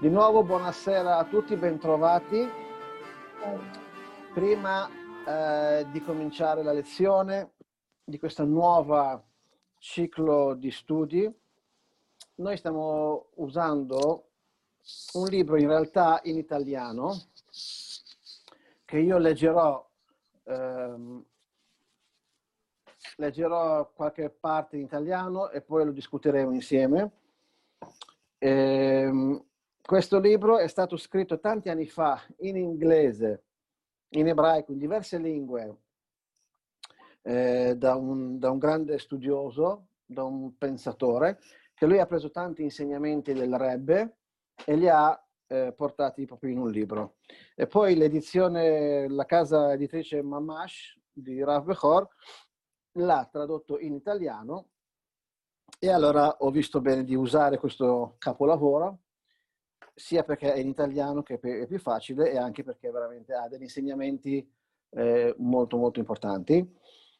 Di nuovo buonasera a tutti, bentrovati. Prima di cominciare la lezione di questo nuovo ciclo di studi, noi stiamo usando un libro in realtà in italiano che io leggerò qualche parte in italiano e poi lo discuteremo insieme. Questo libro è stato scritto tanti anni fa in inglese, in ebraico, in diverse lingue, da un grande studioso, da un pensatore, che lui ha preso tanti insegnamenti del Rebbe e li ha portati proprio in un libro. E poi l'edizione, la casa editrice Mamash di Rav Bechor l'ha tradotto in italiano, e allora ho visto bene di usare questo capolavoro, sia perché è in italiano che è più facile, e anche perché veramente ha degli insegnamenti molto molto importanti.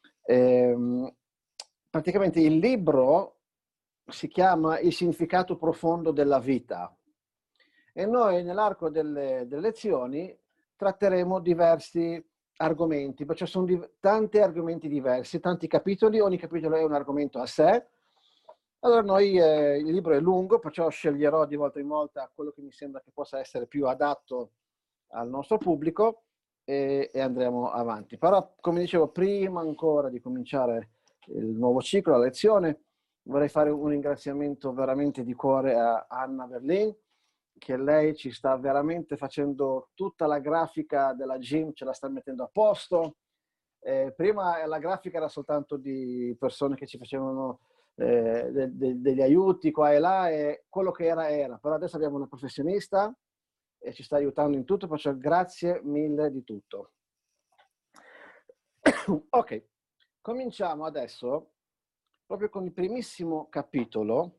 Praticamente il libro si chiama Il significato profondo della vita, e noi nell'arco delle lezioni tratteremo diversi argomenti, perciò sono tanti argomenti diversi, tanti capitoli, ogni capitolo è un argomento a sé. Allora noi, il libro è lungo, perciò sceglierò di volta in volta quello che mi sembra che possa essere più adatto al nostro pubblico e andremo avanti. Però, come dicevo, prima ancora di cominciare il nuovo ciclo, la lezione, vorrei fare un ringraziamento veramente di cuore a Anna Berlin, che lei ci sta veramente facendo tutta la grafica della gym, ce la sta mettendo a posto. Prima la grafica era soltanto di persone che ci facevano degli aiuti qua e là, e quello che era, però adesso abbiamo una professionista e ci sta aiutando in tutto, perciò grazie mille di tutto. Ok, cominciamo adesso proprio con il primissimo capitolo,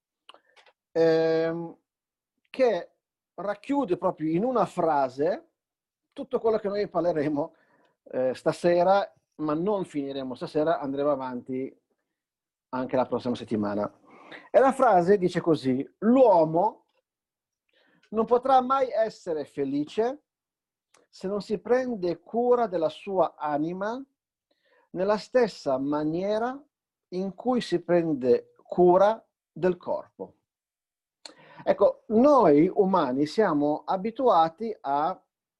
che racchiude proprio in una frase tutto quello che noi parleremo stasera, ma non finiremo stasera, andremo avanti anche la prossima settimana. E la frase dice così: l'uomo non potrà mai essere felice se non si prende cura della sua anima nella stessa maniera in cui si prende cura del corpo. Ecco, noi umani siamo abituati a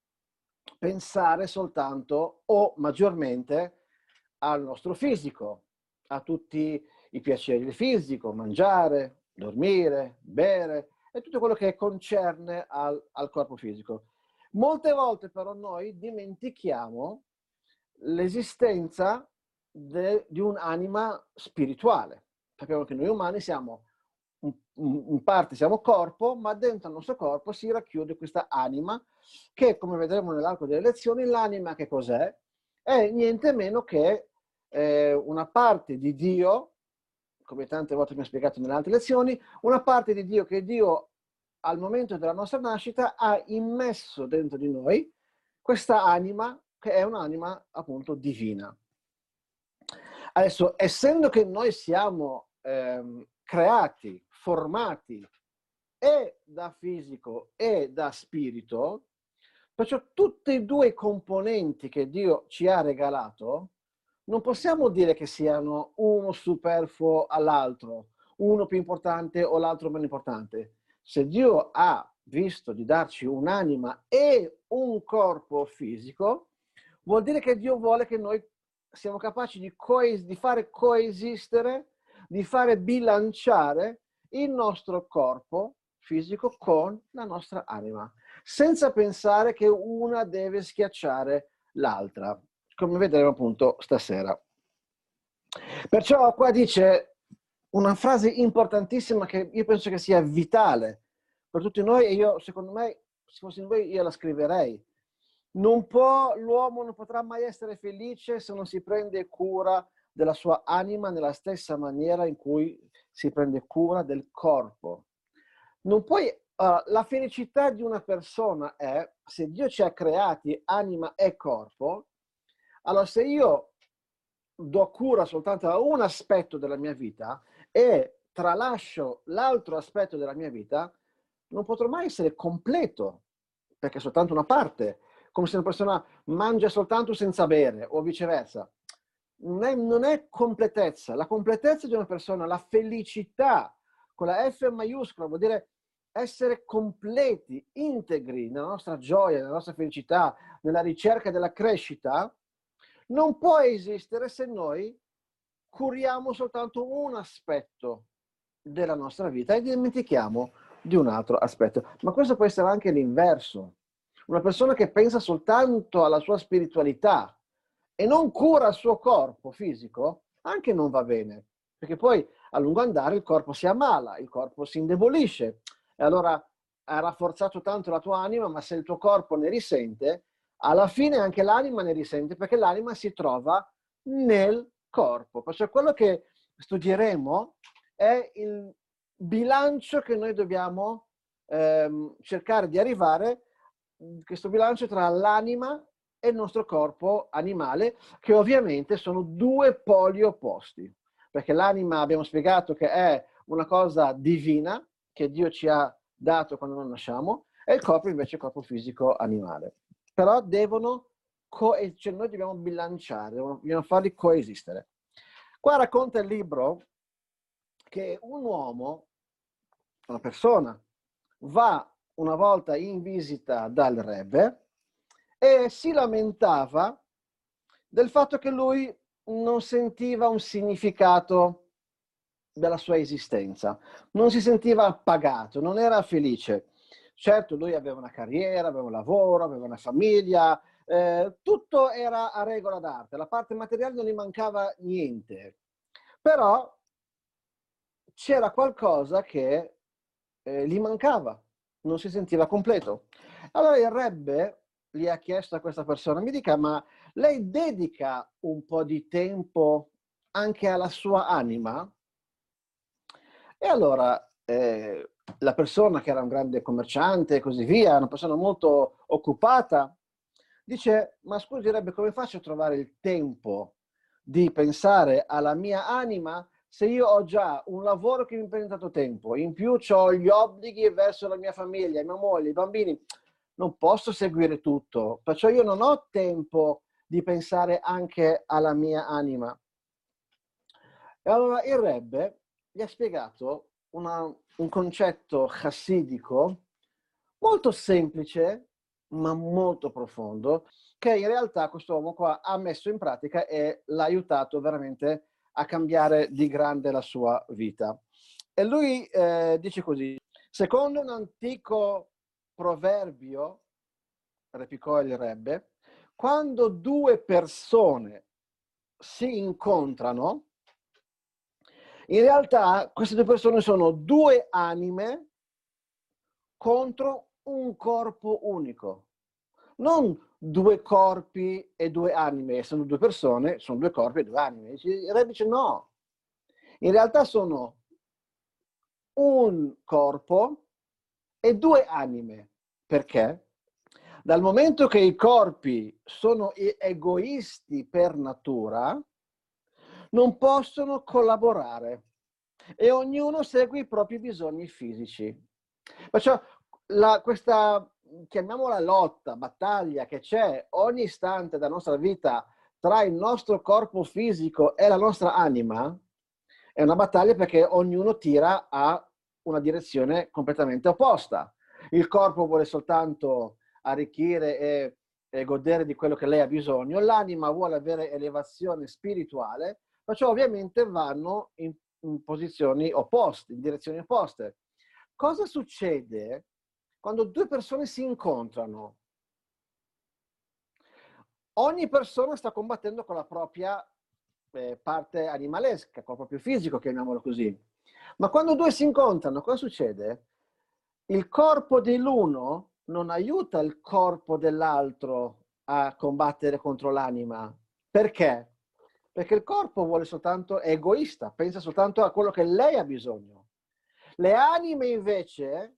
pensare soltanto o maggiormente al nostro fisico, a tutti i piaceri del fisico, mangiare, dormire, bere e tutto quello che concerne al corpo fisico. Molte volte però noi dimentichiamo l'esistenza di un'anima spirituale. Sappiamo che noi umani siamo, in parte siamo corpo, ma dentro il nostro corpo si racchiude questa anima che, come vedremo nell'arco delle lezioni, l'anima che cos'è? È niente meno che una parte di Dio, come tante volte mi ha spiegato nelle altre lezioni, una parte di Dio che Dio al momento della nostra nascita ha immesso dentro di noi questa anima, che è un'anima appunto divina. Adesso, essendo che noi siamo creati, formati e da fisico e da spirito, perciò tutti e due i componenti che Dio ci ha regalato, non possiamo dire che siano uno superfluo all'altro, uno più importante o l'altro meno importante. Se Dio ha visto di darci un'anima e un corpo fisico, vuol dire che Dio vuole che noi siamo capaci di fare coesistere, di fare bilanciare il nostro corpo fisico con la nostra anima, senza pensare che una deve schiacciare l'altra, come vedremo appunto stasera. Perciò qua dice una frase importantissima che io penso che sia vitale per tutti noi, e io, secondo me, se fossi in voi, io la scriverei. L'uomo non potrà mai essere felice se non si prende cura della sua anima nella stessa maniera in cui si prende cura del corpo. Non puoi, la felicità di una persona è, se Dio ci ha creati anima e corpo, allora se io do cura soltanto a un aspetto della mia vita e tralascio l'altro aspetto della mia vita, non potrò mai essere completo, perché è soltanto una parte, come se una persona mangia soltanto senza bere o viceversa. Non è completezza. La completezza di una persona, la felicità, con la F maiuscola, vuol dire essere completi, integri nella nostra gioia, nella nostra felicità, nella ricerca della crescita, non può esistere se noi curiamo soltanto un aspetto della nostra vita e dimentichiamo di un altro aspetto. Ma questo può essere anche l'inverso. Una persona che pensa soltanto alla sua spiritualità e non cura il suo corpo fisico, anche non va bene, perché poi a lungo andare il corpo si ammala, il corpo si indebolisce e allora ha rafforzato tanto la tua anima, ma se il tuo corpo ne risente, alla fine anche l'anima ne risente, perché l'anima si trova nel corpo. Perciò quello che studieremo è il bilancio che noi dobbiamo cercare di arrivare, questo bilancio tra l'anima e il nostro corpo animale, che ovviamente sono due poli opposti, perché l'anima abbiamo spiegato che è una cosa divina che Dio ci ha dato quando noi nasciamo, e il corpo invece è il corpo fisico animale. Però devono cioè noi dobbiamo bilanciare, dobbiamo farli coesistere. Qua racconta il libro che un uomo, una persona, va una volta in visita dal Rebbe e si lamentava del fatto che lui non sentiva un significato della sua esistenza, non si sentiva appagato, non era felice. Certo, lui aveva una carriera, aveva un lavoro, aveva una famiglia, tutto era a regola d'arte, la parte materiale non gli mancava niente, però c'era qualcosa che gli mancava, non si sentiva completo. Allora il Rebbe gli ha chiesto a questa persona, mi dica, ma lei dedica un po' di tempo anche alla sua anima? E allora la persona, che era un grande commerciante e così via, una persona molto occupata, dice, ma scusi Rebbe, come faccio a trovare il tempo di pensare alla mia anima se io ho già un lavoro che mi prende tanto tempo, in più ho gli obblighi verso la mia famiglia, mia moglie, i bambini, non posso seguire tutto, perciò io non ho tempo di pensare anche alla mia anima. E allora il Rebbe gli ha spiegato un concetto chassidico molto semplice, ma molto profondo, che in realtà quest'uomo qua ha messo in pratica e l'ha aiutato veramente a cambiare di grande la sua vita. E lui dice così, secondo un antico proverbio, replicò il Rebbe, quando due persone si incontrano, in realtà queste due persone sono due anime contro un corpo unico. Non due corpi e due anime, sono due persone, sono due corpi e due anime. Il Rebbe dice no, in realtà sono un corpo e due anime. Perché? Dal momento che i corpi sono egoisti per natura, non possono collaborare e ognuno segue i propri bisogni fisici. Perciò questa, chiamiamola lotta, battaglia che c'è ogni istante della nostra vita tra il nostro corpo fisico e la nostra anima, è una battaglia perché ognuno tira a una direzione completamente opposta. Il corpo vuole soltanto arricchire e godere di quello che lei ha bisogno, l'anima vuole avere elevazione spirituale, perciò ovviamente vanno in posizioni opposte, in direzioni opposte. Cosa succede quando due persone si incontrano? Ogni persona sta combattendo con la propria parte animalesca, con il proprio fisico, chiamiamolo così. Ma quando due si incontrano, cosa succede? Il corpo dell'uno non aiuta il corpo dell'altro a combattere contro l'anima. Perché? Perché il corpo vuole soltanto, è egoista, pensa soltanto a quello che lei ha bisogno. Le anime invece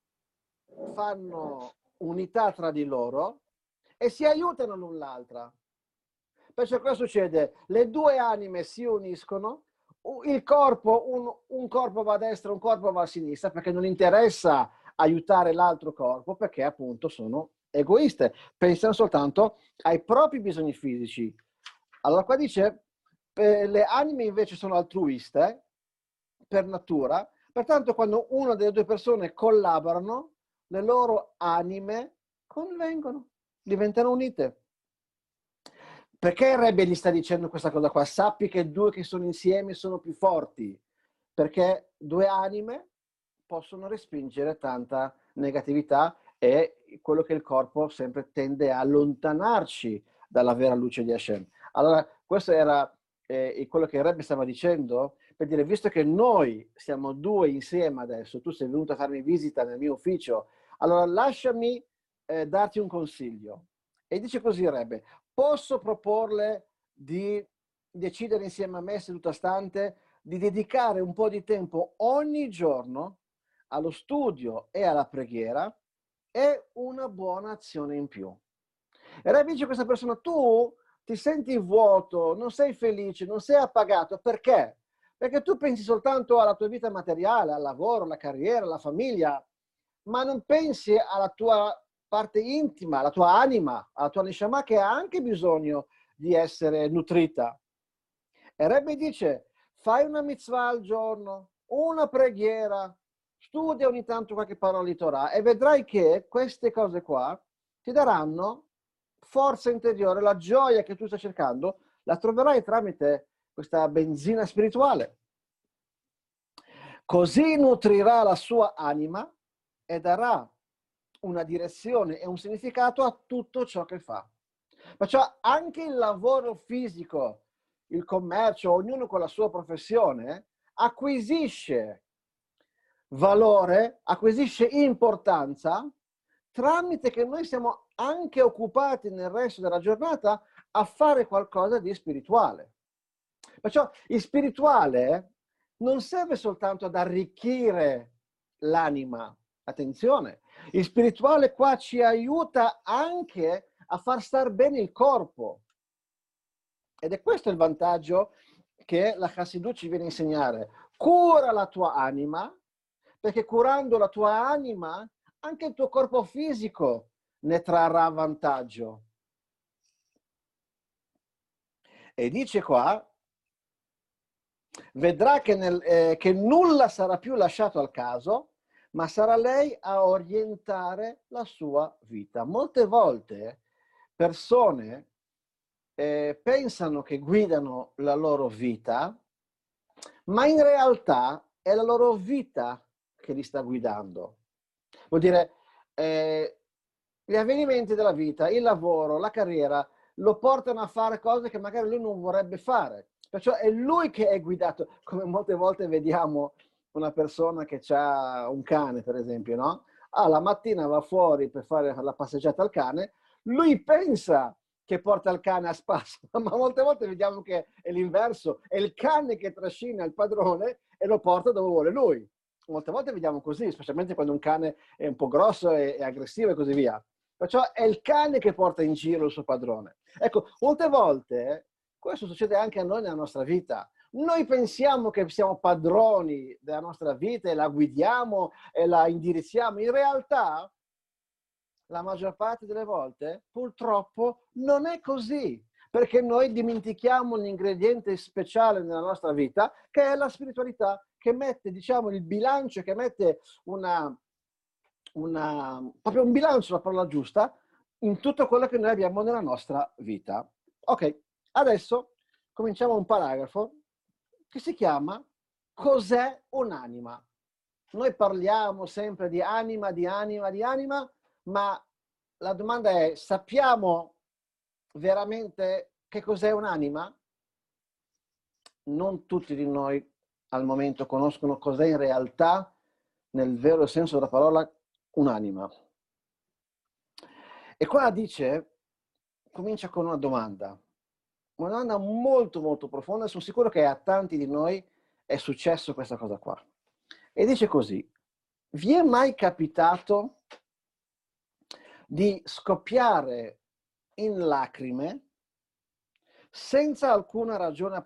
fanno unità tra di loro e si aiutano l'un l'altra. Perciò cosa succede? Le due anime si uniscono, il corpo, un corpo va a destra, un corpo va a sinistra, perché non interessa aiutare l'altro corpo perché appunto sono egoiste, pensano soltanto ai propri bisogni fisici. Allora qua dice, le anime invece sono altruiste per natura, pertanto quando una delle due persone collaborano, le loro anime convengono, diventano unite. Perché il Rebbe gli sta dicendo questa cosa qua? Sappi che due che sono insieme sono più forti, perché due anime possono respingere tanta negatività e quello che il corpo sempre tende a allontanarci dalla vera luce di Hashem. Allora, questo era quello che il Rebbe stava dicendo, per dire, visto che noi siamo due insieme adesso, tu sei venuto a farmi visita nel mio ufficio, allora lasciami darti un consiglio. E dice così il Rebbe, posso proporle di decidere insieme a me, seduta stante, di dedicare un po' di tempo ogni giorno allo studio e alla preghiera è una buona azione in più. E Rebbe dice a questa persona, tu ti senti vuoto, non sei felice, non sei appagato, perché? Perché tu pensi soltanto alla tua vita materiale, al lavoro, alla carriera, alla famiglia, ma non pensi alla tua parte intima, alla tua anima, alla tua neshama che ha anche bisogno di essere nutrita. E Rebbe dice, fai una mitzvah al giorno, una preghiera, studia ogni tanto qualche parola di Torah e vedrai che queste cose qua ti daranno forza interiore, la gioia che tu stai cercando, la troverai tramite questa benzina spirituale. Così nutrirà la sua anima e darà una direzione e un significato a tutto ciò che fa. Perciò anche il lavoro fisico, il commercio, ognuno con la sua professione, acquisisce valore, acquisisce importanza tramite che noi siamo anche occupati nel resto della giornata a fare qualcosa di spirituale. Perciò il spirituale non serve soltanto ad arricchire l'anima, attenzione, il spirituale qua ci aiuta anche a far star bene il corpo. Ed è questo il vantaggio che la Chassidut ci viene a insegnare. Cura la tua anima, perché curando la tua anima, anche il tuo corpo fisico ne trarrà vantaggio. E dice qua, vedrà che nulla sarà più lasciato al caso, ma sarà lei a orientare la sua vita. Molte volte persone pensano che guidano la loro vita, ma in realtà è la loro vita che li sta guidando. Vuol dire, gli avvenimenti della vita, il lavoro, la carriera, lo portano a fare cose che magari lui non vorrebbe fare. Perciò è lui che è guidato, come molte volte vediamo una persona che ha un cane, per esempio, no? La mattina va fuori per fare la passeggiata al cane, lui pensa che porta il cane a spasso, ma molte volte vediamo che è l'inverso, è il cane che trascina il padrone e lo porta dove vuole lui. Molte volte vediamo così, specialmente quando un cane è un po' grosso e aggressivo e così via. Perciò è il cane che porta in giro il suo padrone. Ecco, molte volte questo succede anche a noi nella nostra vita. Noi pensiamo che siamo padroni della nostra vita e la guidiamo e la indirizziamo. In realtà, la maggior parte delle volte, purtroppo, non è così. Perché noi dimentichiamo l'ingrediente speciale nella nostra vita, che è la spiritualità, che mette, diciamo, il bilancio, che mette proprio un bilancio, la parola giusta, in tutto quello che noi abbiamo nella nostra vita. Ok, adesso cominciamo un paragrafo che si chiama Cos'è un'anima? Noi parliamo sempre di anima, di anima, di anima, ma la domanda è, sappiamo veramente che cos'è un'anima? Non tutti di noi al momento conoscono cos'è in realtà, nel vero senso della parola, un'anima. E qua dice, comincia con una domanda molto molto profonda, sono sicuro che a tanti di noi è successo questa cosa qua. E dice così, vi è mai capitato di scoppiare in lacrime senza alcuna ragione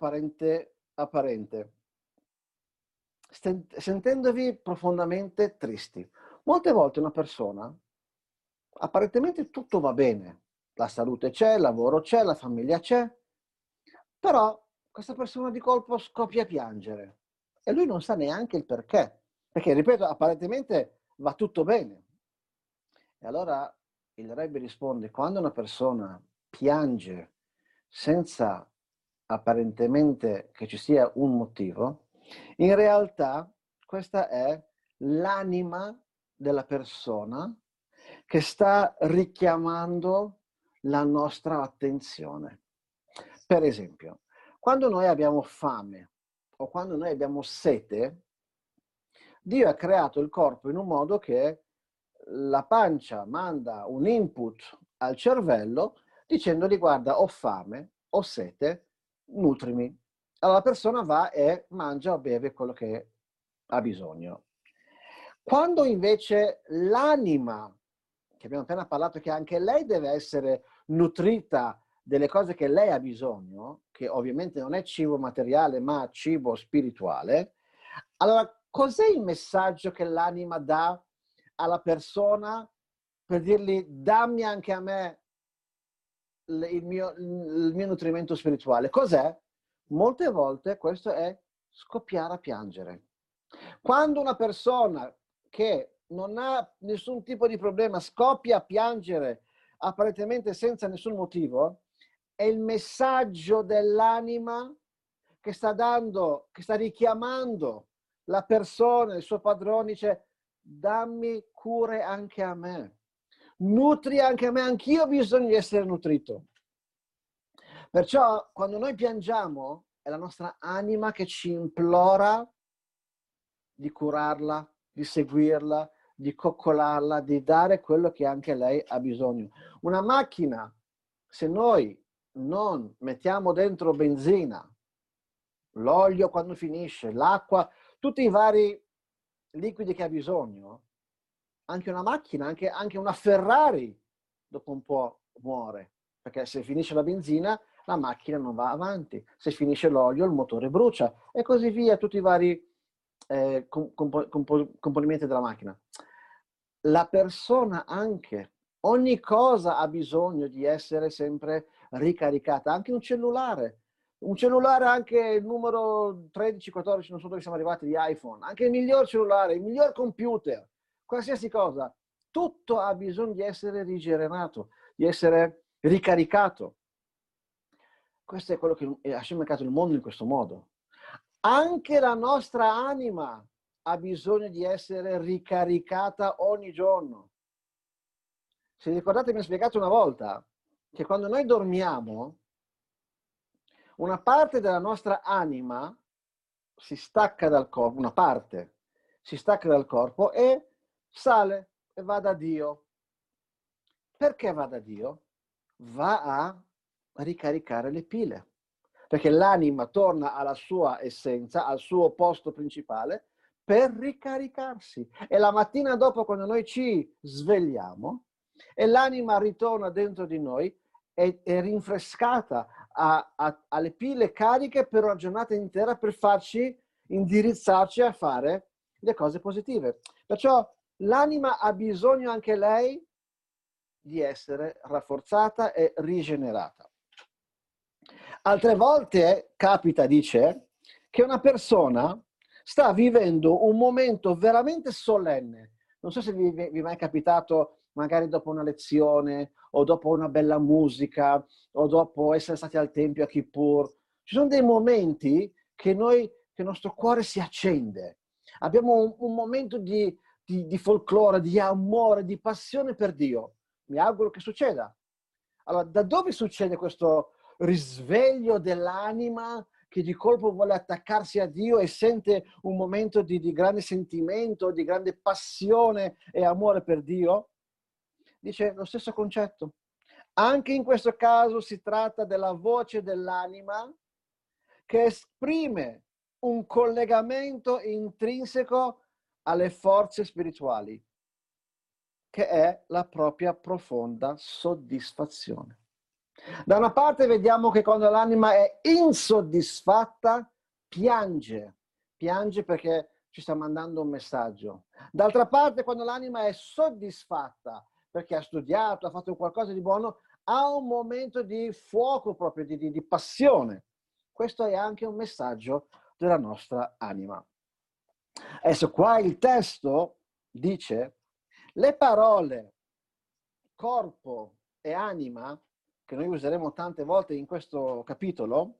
apparente, sentendovi profondamente tristi? Molte volte una persona, apparentemente tutto va bene, la salute c'è, il lavoro c'è, la famiglia c'è, però questa persona di colpo scoppia a piangere e lui non sa neanche il perché, perché, ripeto, apparentemente va tutto bene. E allora il Rebbe risponde, quando una persona piange senza apparentemente che ci sia un motivo, in realtà questa è l'anima della persona che sta richiamando la nostra attenzione. Per esempio, quando noi abbiamo fame o quando noi abbiamo sete, Dio ha creato il corpo in un modo che la pancia manda un input al cervello dicendogli guarda, ho fame, ho sete, nutrimi. Allora la persona va e mangia o beve quello che ha bisogno. Quando invece l'anima, che abbiamo appena parlato, che anche lei deve essere nutrita delle cose che lei ha bisogno, che ovviamente non è cibo materiale ma cibo spirituale, allora cos'è il messaggio che l'anima dà alla persona per dirgli dammi anche a me il mio nutrimento spirituale? Cos'è? Molte volte questo è scoppiare a piangere. Quando una persona che non ha nessun tipo di problema scoppia a piangere apparentemente senza nessun motivo, è il messaggio dell'anima che sta dando, che sta richiamando la persona, il suo padrone, dice dammi cure anche a me, nutri anche a me, anch'io ho bisogno di essere nutrito. Perciò quando noi piangiamo è la nostra anima che ci implora di curarla, di seguirla, di coccolarla, di dare quello che anche lei ha bisogno. Una macchina, se noi non mettiamo dentro benzina, l'olio quando finisce, l'acqua, tutti i vari liquidi che ha bisogno, anche una macchina, anche una Ferrari dopo un po' muore, perché se finisce la benzina la macchina non va avanti, se finisce l'olio il motore brucia e così via, tutti i vari componimenti della macchina. La persona anche, ogni cosa ha bisogno di essere sempre ricaricata, anche un cellulare anche il numero 13, 14, non so dove siamo arrivati, di iPhone, anche il miglior cellulare, il miglior computer, qualsiasi cosa, tutto ha bisogno di essere rigenerato, di essere ricaricato. Questo è quello che Hashem ha creato il mondo in questo modo. Anche la nostra anima ha bisogno di essere ricaricata ogni giorno. Se ricordate, mi ha spiegato una volta che quando noi dormiamo, una parte della nostra anima si stacca dal corpo, una parte si stacca dal corpo e sale e va da Dio. Perché va da Dio? Va a ricaricare le pile. Perché l'anima torna alla sua essenza, al suo posto principale, per ricaricarsi. E la mattina dopo, quando noi ci svegliamo, e l'anima ritorna dentro di noi, è rinfrescata, alle pile cariche per una giornata intera per farci indirizzarci a fare le cose positive. Perciò l'anima ha bisogno anche lei di essere rafforzata e rigenerata. Altre volte capita, dice, che una persona sta vivendo un momento veramente solenne. Non so se vi è mai capitato, magari dopo una lezione, o dopo una bella musica, o dopo essere stati al tempio a Kippur. Ci sono dei momenti che il nostro cuore si accende. Abbiamo un momento di folklore, di amore, di passione per Dio. Mi auguro che succeda. Allora, da dove succede questo risveglio dell'anima che di colpo vuole attaccarsi a Dio e sente un momento di grande sentimento, di grande passione e amore per Dio? Dice lo stesso concetto. Anche in questo caso si tratta della voce dell'anima che esprime un collegamento intrinseco alle forze spirituali, che è la propria profonda soddisfazione. Da una parte vediamo che quando l'anima è insoddisfatta piange perché ci sta mandando un messaggio. D'altra parte, quando l'anima è soddisfatta perché ha studiato, ha fatto qualcosa di buono, ha un momento di fuoco proprio, di passione. Questo è anche un messaggio della nostra anima. Adesso qua il testo dice le parole corpo e anima, che noi useremo tante volte in questo capitolo,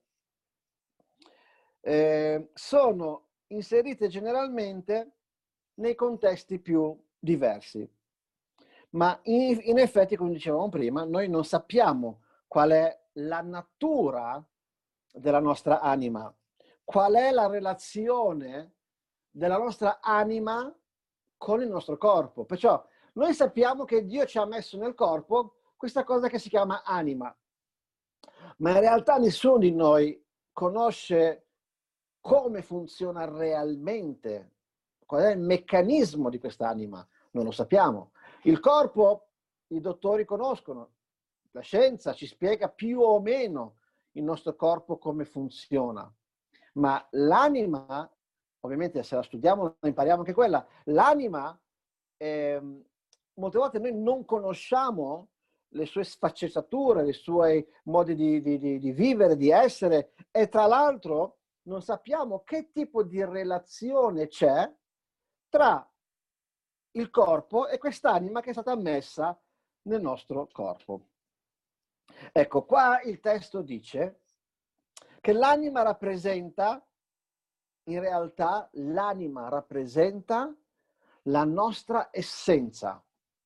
sono inserite generalmente nei contesti più diversi. Ma in effetti, come dicevamo prima, noi non sappiamo qual è la natura della nostra anima, qual è la relazione della nostra anima con il nostro corpo. Perciò noi sappiamo che Dio ci ha messo nel corpo questa cosa che si chiama anima, ma in realtà nessuno di noi conosce come funziona realmente, qual è il meccanismo di quest'anima, non lo sappiamo. Il corpo i dottori conoscono, la scienza ci spiega più o meno il nostro corpo come funziona, ma l'anima, ovviamente se la studiamo impariamo anche quella, l'anima, molte volte noi non conosciamo le sue sfaccettature, i suoi modi di vivere, di essere, e tra l'altro non sappiamo che tipo di relazione c'è tra il corpo e quest'anima che è stata messa nel nostro corpo. Ecco, qua il testo dice che l'anima rappresenta, in realtà l'anima rappresenta la nostra essenza.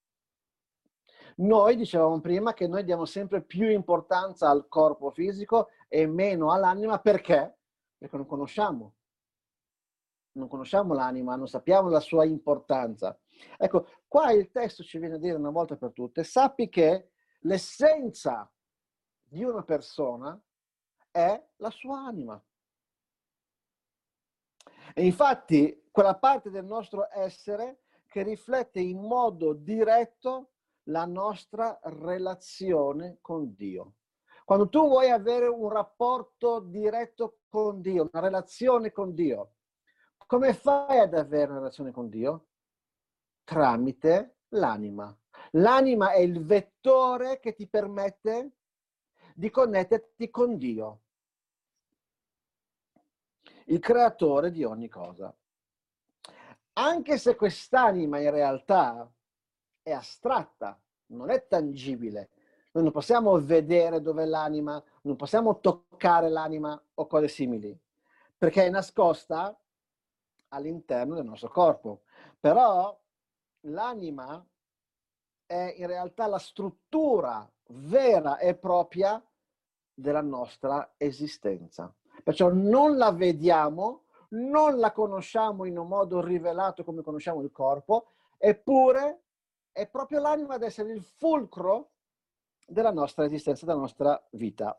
Noi dicevamo prima che noi diamo sempre più importanza al corpo fisico e meno all'anima. Perché? Perché non conosciamo l'anima, non sappiamo la sua importanza. Ecco, qua il testo ci viene a dire una volta per tutte, sappi che l'essenza di una persona è la sua anima. E infatti quella parte del nostro essere che riflette in modo diretto la nostra relazione con Dio. Quando tu vuoi avere un rapporto diretto con Dio, una relazione con Dio, come fai ad avere una relazione con Dio? Tramite l'anima. L'anima è il vettore che ti permette di connetterti con Dio, il creatore di ogni cosa. Anche se quest'anima in realtà è astratta, non è tangibile, noi non possiamo vedere dov'è l'anima, non possiamo toccare l'anima o cose simili, perché è nascosta all'interno del nostro corpo. Però l'anima è in realtà la struttura vera e propria della nostra esistenza. Perciò non la vediamo, non la conosciamo in un modo rivelato come conosciamo il corpo, eppure è proprio l'anima ad essere il fulcro della nostra esistenza, della nostra vita.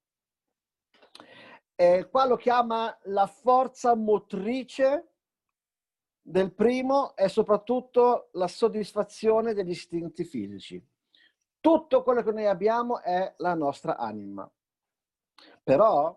E qua lo chiama la forza motrice del primo è soprattutto la soddisfazione degli istinti fisici. Tutto quello che noi abbiamo è la nostra anima. Però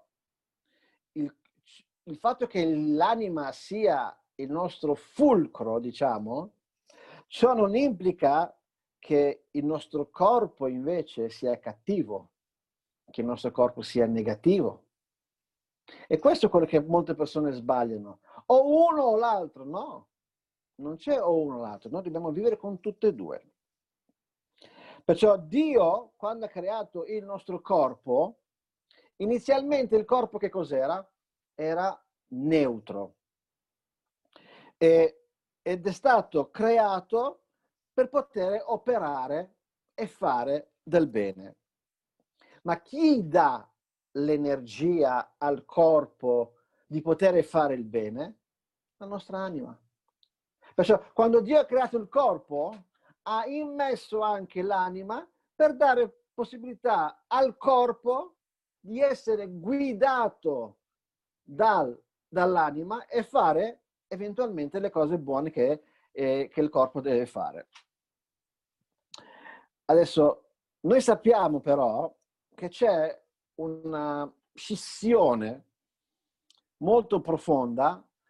il fatto che l'anima sia il nostro fulcro, diciamo, ciò non implica che il nostro corpo invece sia cattivo, che il nostro corpo sia negativo. E questo è quello che molte persone sbagliano. O uno o l'altro, no. Non c'è o uno o l'altro, noi dobbiamo vivere con tutte e due. Perciò Dio, quando ha creato il nostro corpo, inizialmente il corpo che cos'era? Era neutro. Ed è stato creato per poter operare e fare del bene. Ma chi dà l'energia al corpo di poter fare il bene? La nostra anima. Perciò quando Dio ha creato il corpo, ha immesso anche l'anima per dare possibilità al corpo di essere guidato dall'anima e fare eventualmente le cose buone che il corpo deve fare. Adesso, noi sappiamo però che c'è una scissione molto profonda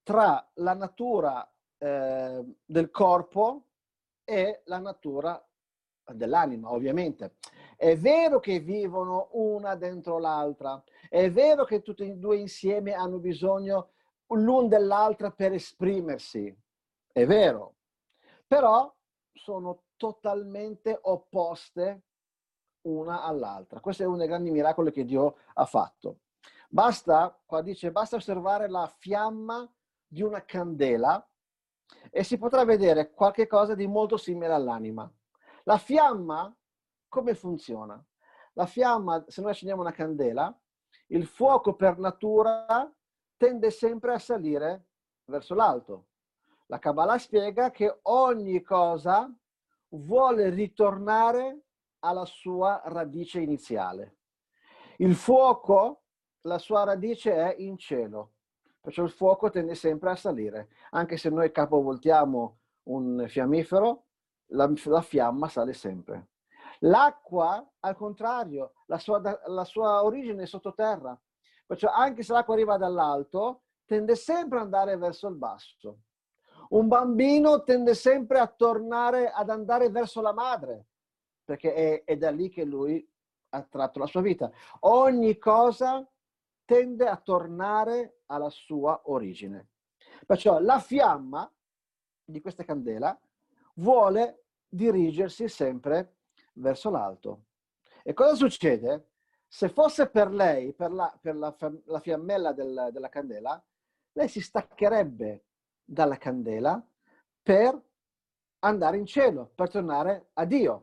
tra la natura del corpo e la natura dell'anima, ovviamente. È vero che vivono una dentro l'altra, è vero che tutte e due insieme hanno bisogno l'un dell'altra per esprimersi, è vero, però sono totalmente opposte una all'altra. Questo è uno dei grandi miracoli che Dio ha fatto. Basta, qua dice, basta osservare la fiamma di una candela e si potrà vedere qualche cosa di molto simile all'anima. La fiamma, come funziona? La fiamma, se noi accendiamo una candela, il fuoco per natura tende sempre a salire verso l'alto. La Kabbalah spiega che ogni cosa vuole ritornare alla sua radice iniziale. Il fuoco, la sua radice è in cielo, perciò il fuoco tende sempre a salire. Anche se noi capovoltiamo un fiammifero, la fiamma sale sempre. L'acqua, al contrario, la sua origine è sottoterra. Perciò anche se l'acqua arriva dall'alto, tende sempre ad andare verso il basso. Un bambino tende sempre a tornare, ad andare verso la madre, perché è da lì che lui ha tratto la sua vita. Ogni cosa tende a tornare alla sua origine. Perciò la fiamma di questa candela vuole dirigersi sempre verso l'alto. E cosa succede? Se fosse per lei, per la fiammella della candela, lei si staccherebbe dalla candela per andare in cielo, per tornare a Dio.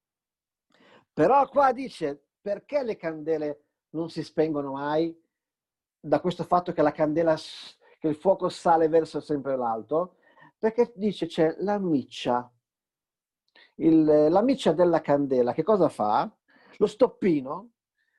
Però qua dice, perché le candele non si spengono mai? Da questo fatto che la candela, che il fuoco sale verso sempre l'alto, perché dice c'è la miccia. La miccia della candela, che cosa fa? Lo stoppino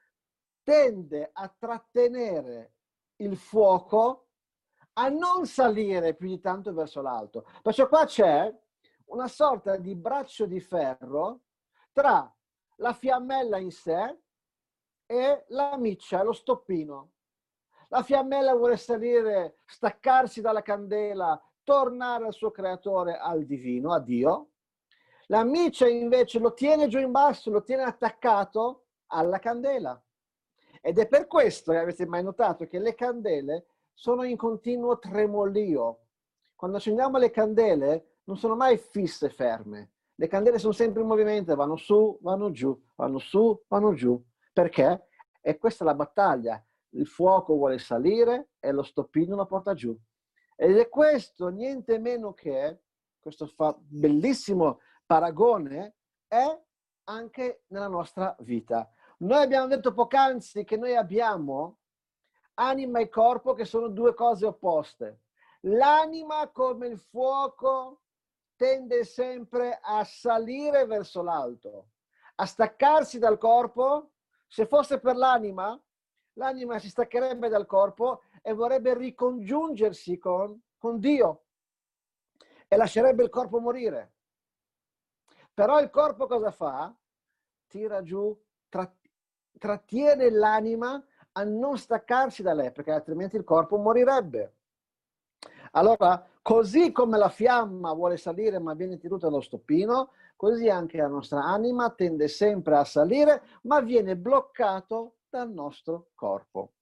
tende a trattenere il fuoco a non salire più di tanto verso l'alto. Perciò qua c'è una sorta di braccio di ferro tra la fiammella in sé e la miccia, lo stoppino. La fiammella vuole salire, staccarsi dalla candela, tornare al suo creatore, al divino, a Dio. La miccia invece lo tiene giù in basso, lo tiene attaccato alla candela. Ed è per questo che avete mai notato che le candele sono in continuo tremolio. Quando accendiamo le candele non sono mai fisse, ferme. Le candele sono sempre in movimento, vanno su, vanno giù, vanno su, vanno giù. Perché? E questa è la battaglia. Il fuoco vuole salire e lo stoppino lo porta giù. Ed è questo niente meno che, questo bellissimo paragone, è anche nella nostra vita. Noi abbiamo detto poc'anzi che noi abbiamo anima e corpo che sono due cose opposte. L'anima, come il fuoco, tende sempre a salire verso l'alto, a staccarsi dal corpo. Se fosse per l'anima, l'anima si staccherebbe dal corpo e vorrebbe ricongiungersi con Dio e lascerebbe il corpo morire. Però il corpo cosa fa? Tira giù, trattiene l'anima a non staccarsi da lei, perché altrimenti il corpo morirebbe. Allora, così come la fiamma vuole salire ma viene tenuta dallo stoppino, così anche la nostra anima tende sempre a salire ma viene bloccato dal nostro corpo.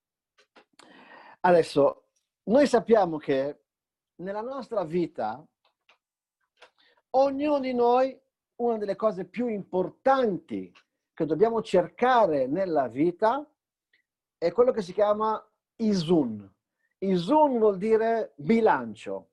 Adesso, noi sappiamo che nella nostra vita, ognuno di noi, una delle cose più importanti che dobbiamo cercare nella vita è quello che si chiama Isun. Isun vuol dire bilancio.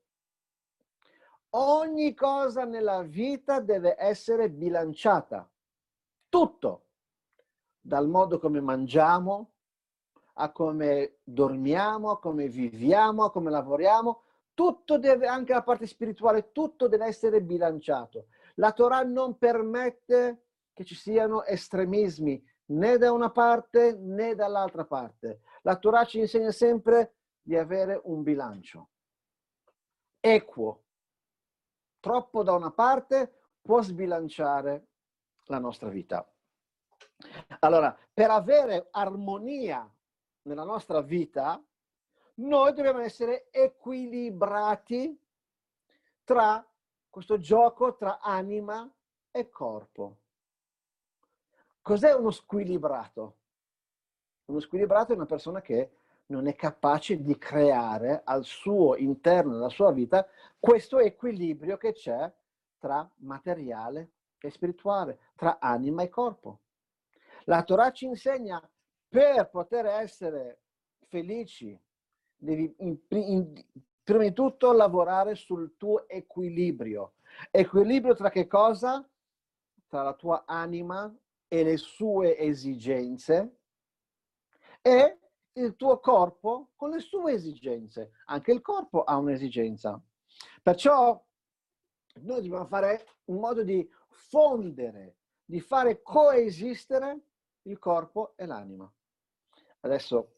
Ogni cosa nella vita deve essere bilanciata. Tutto. Dal modo come mangiamo, a come dormiamo, a come viviamo, a come lavoriamo. Tutto deve, anche la parte spirituale, tutto deve essere bilanciato. La Torah non permette che ci siano estremismi né da una parte né dall'altra parte. La Torah ci insegna sempre di avere un bilancio equo. Troppo da una parte può sbilanciare la nostra vita. Allora, per avere armonia nella nostra vita, noi dobbiamo essere equilibrati tra questo gioco tra anima e corpo. Cos'è uno squilibrato? Uno squilibrato è una persona che non è capace di creare al suo interno, nella sua vita, questo equilibrio che c'è tra materiale e spirituale, tra anima e corpo. La Torah ci insegna, per poter essere felici, devi prima di tutto lavorare sul tuo equilibrio. Equilibrio tra che cosa? Tra la tua anima e le sue esigenze e il tuo corpo con le sue esigenze. Anche il corpo ha un'esigenza. Perciò noi dobbiamo fare un modo di fondere, di fare coesistere il corpo e l'anima. Adesso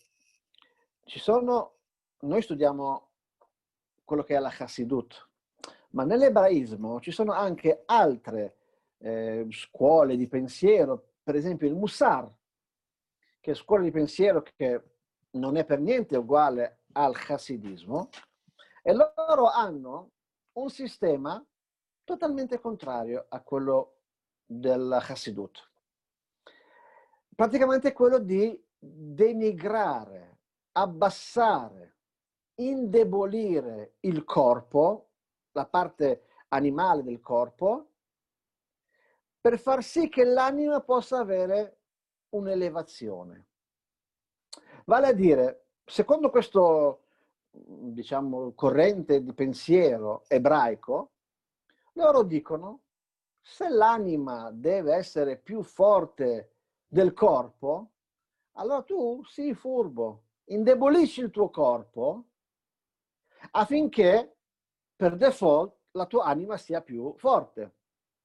noi studiamo quello che è la Chassidut, ma nell'ebraismo ci sono anche altre scuole di pensiero, per esempio il Mussar, che è scuola di pensiero che non è per niente uguale al Chassidismo, e loro hanno un sistema totalmente contrario a quello del Chassidut. Praticamente quello di denigrare, abbassare, indebolire il corpo, la parte animale del corpo, per far sì che l'anima possa avere un'elevazione. Vale a dire, secondo questo, diciamo, corrente di pensiero ebraico, loro dicono, se l'anima deve essere più forte del corpo, allora tu sii furbo, indebolisci il tuo corpo affinché per default la tua anima sia più forte.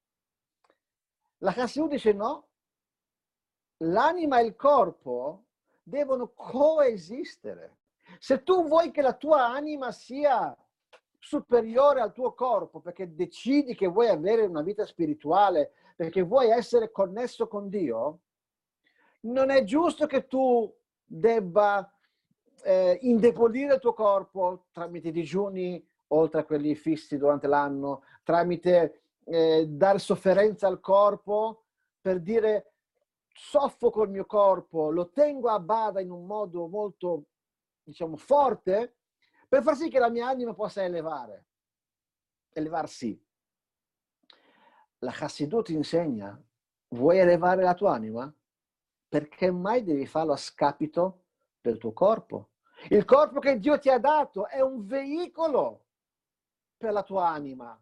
La Chassidut dice no, l'anima e il corpo devono coesistere. Se tu vuoi che la tua anima sia superiore al tuo corpo, perché decidi che vuoi avere una vita spirituale, perché vuoi essere connesso con Dio, non è giusto che tu debba indebolire il tuo corpo tramite digiuni, oltre a quelli fissi durante l'anno, tramite dare sofferenza al corpo per dire soffoco il mio corpo, lo tengo a bada in un modo molto, diciamo, forte, per far sì che la mia anima possa elevarsi. La Chassidut insegna, vuoi elevare la tua anima? Perché mai devi farlo a scapito del tuo corpo? Il corpo che Dio ti ha dato è un veicolo per la tua anima.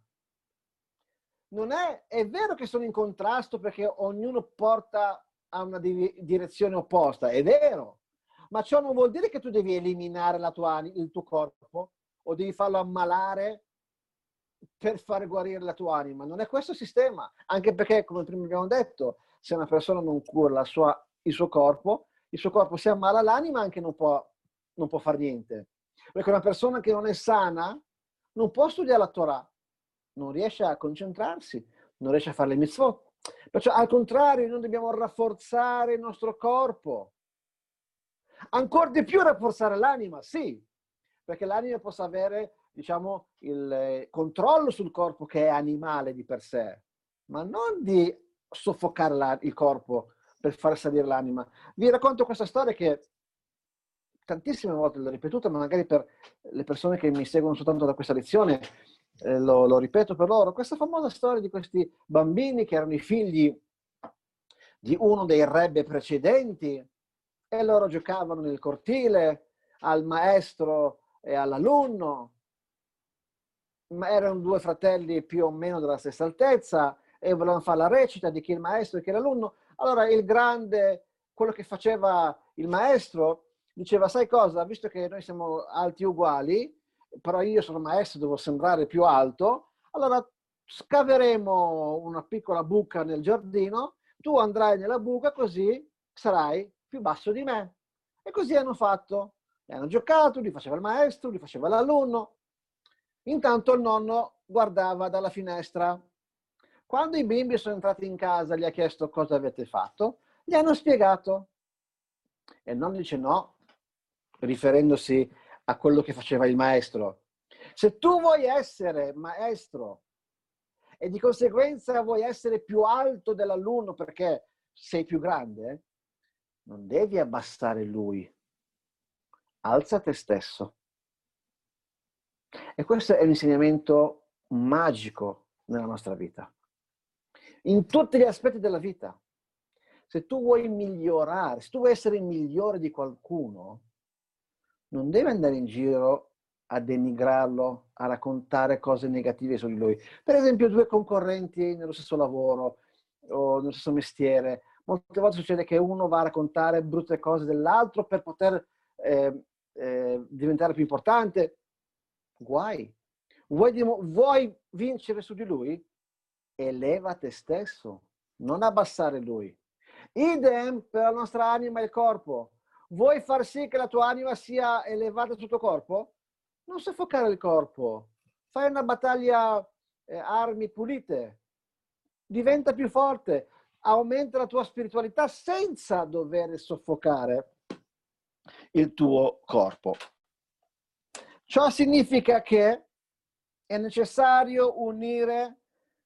È vero che sono in contrasto perché ognuno porta a una direzione opposta, è vero, ma ciò non vuol dire che tu devi eliminare il tuo corpo o devi farlo ammalare per far guarire la tua anima. Non è questo il sistema, anche perché, come prima abbiamo detto, se una persona non cura il suo corpo si ammala, l'anima anche non può fare niente. Perché una persona che non è sana non può studiare la Torah, non riesce a concentrarsi, non riesce a fare le mitzvot. Perciò, al contrario, noi dobbiamo rafforzare il nostro corpo. Ancora di più rafforzare l'anima, sì, perché l'anima possa avere, diciamo, il controllo sul corpo che è animale di per sé, ma non di soffocare il corpo per far salire l'anima. Vi racconto questa storia che tantissime volte l'ho ripetuta, ma magari per le persone che mi seguono soltanto da questa lezione lo ripeto per loro. Questa famosa storia di questi bambini che erano i figli di uno dei rebbe precedenti e loro giocavano nel cortile al maestro e all'alunno, ma erano due fratelli più o meno della stessa altezza e volevano fare la recita di chi è il maestro e chi è l'alunno. Allora il grande, quello che faceva il maestro, diceva, sai cosa, visto che noi siamo alti uguali, però io sono maestro, devo sembrare più alto, allora scaveremo una piccola buca nel giardino, tu andrai nella buca così sarai più basso di me. E così hanno fatto. E hanno giocato, li faceva il maestro, li faceva l'alunno. Intanto il nonno guardava dalla finestra. Quando i bimbi sono entrati in casa, gli ha chiesto cosa avete fatto, gli hanno spiegato. E il nonno dice no, riferendosi a quello che faceva il maestro. Se tu vuoi essere maestro e di conseguenza vuoi essere più alto dell'alunno perché sei più grande, non devi abbassare lui. Alza te stesso. E questo è l'insegnamento magico nella nostra vita. In tutti gli aspetti della vita. Se tu vuoi migliorare, se tu vuoi essere il migliore di qualcuno, non devi andare in giro a denigrarlo, a raccontare cose negative su di lui. Per esempio, due concorrenti nello stesso lavoro o nello stesso mestiere. Molte volte succede che uno va a raccontare brutte cose dell'altro per poter diventare più importante. Guai. Vuoi vincere su di lui? Eleva te stesso, non abbassare lui. Idem per la nostra anima e il corpo. Vuoi far sì che la tua anima sia elevata sul tuo corpo? Non soffocare il corpo. Fai una battaglia armi pulite. Diventa più forte. Aumenta la tua spiritualità senza dover soffocare il tuo corpo. Ciò significa che è necessario unire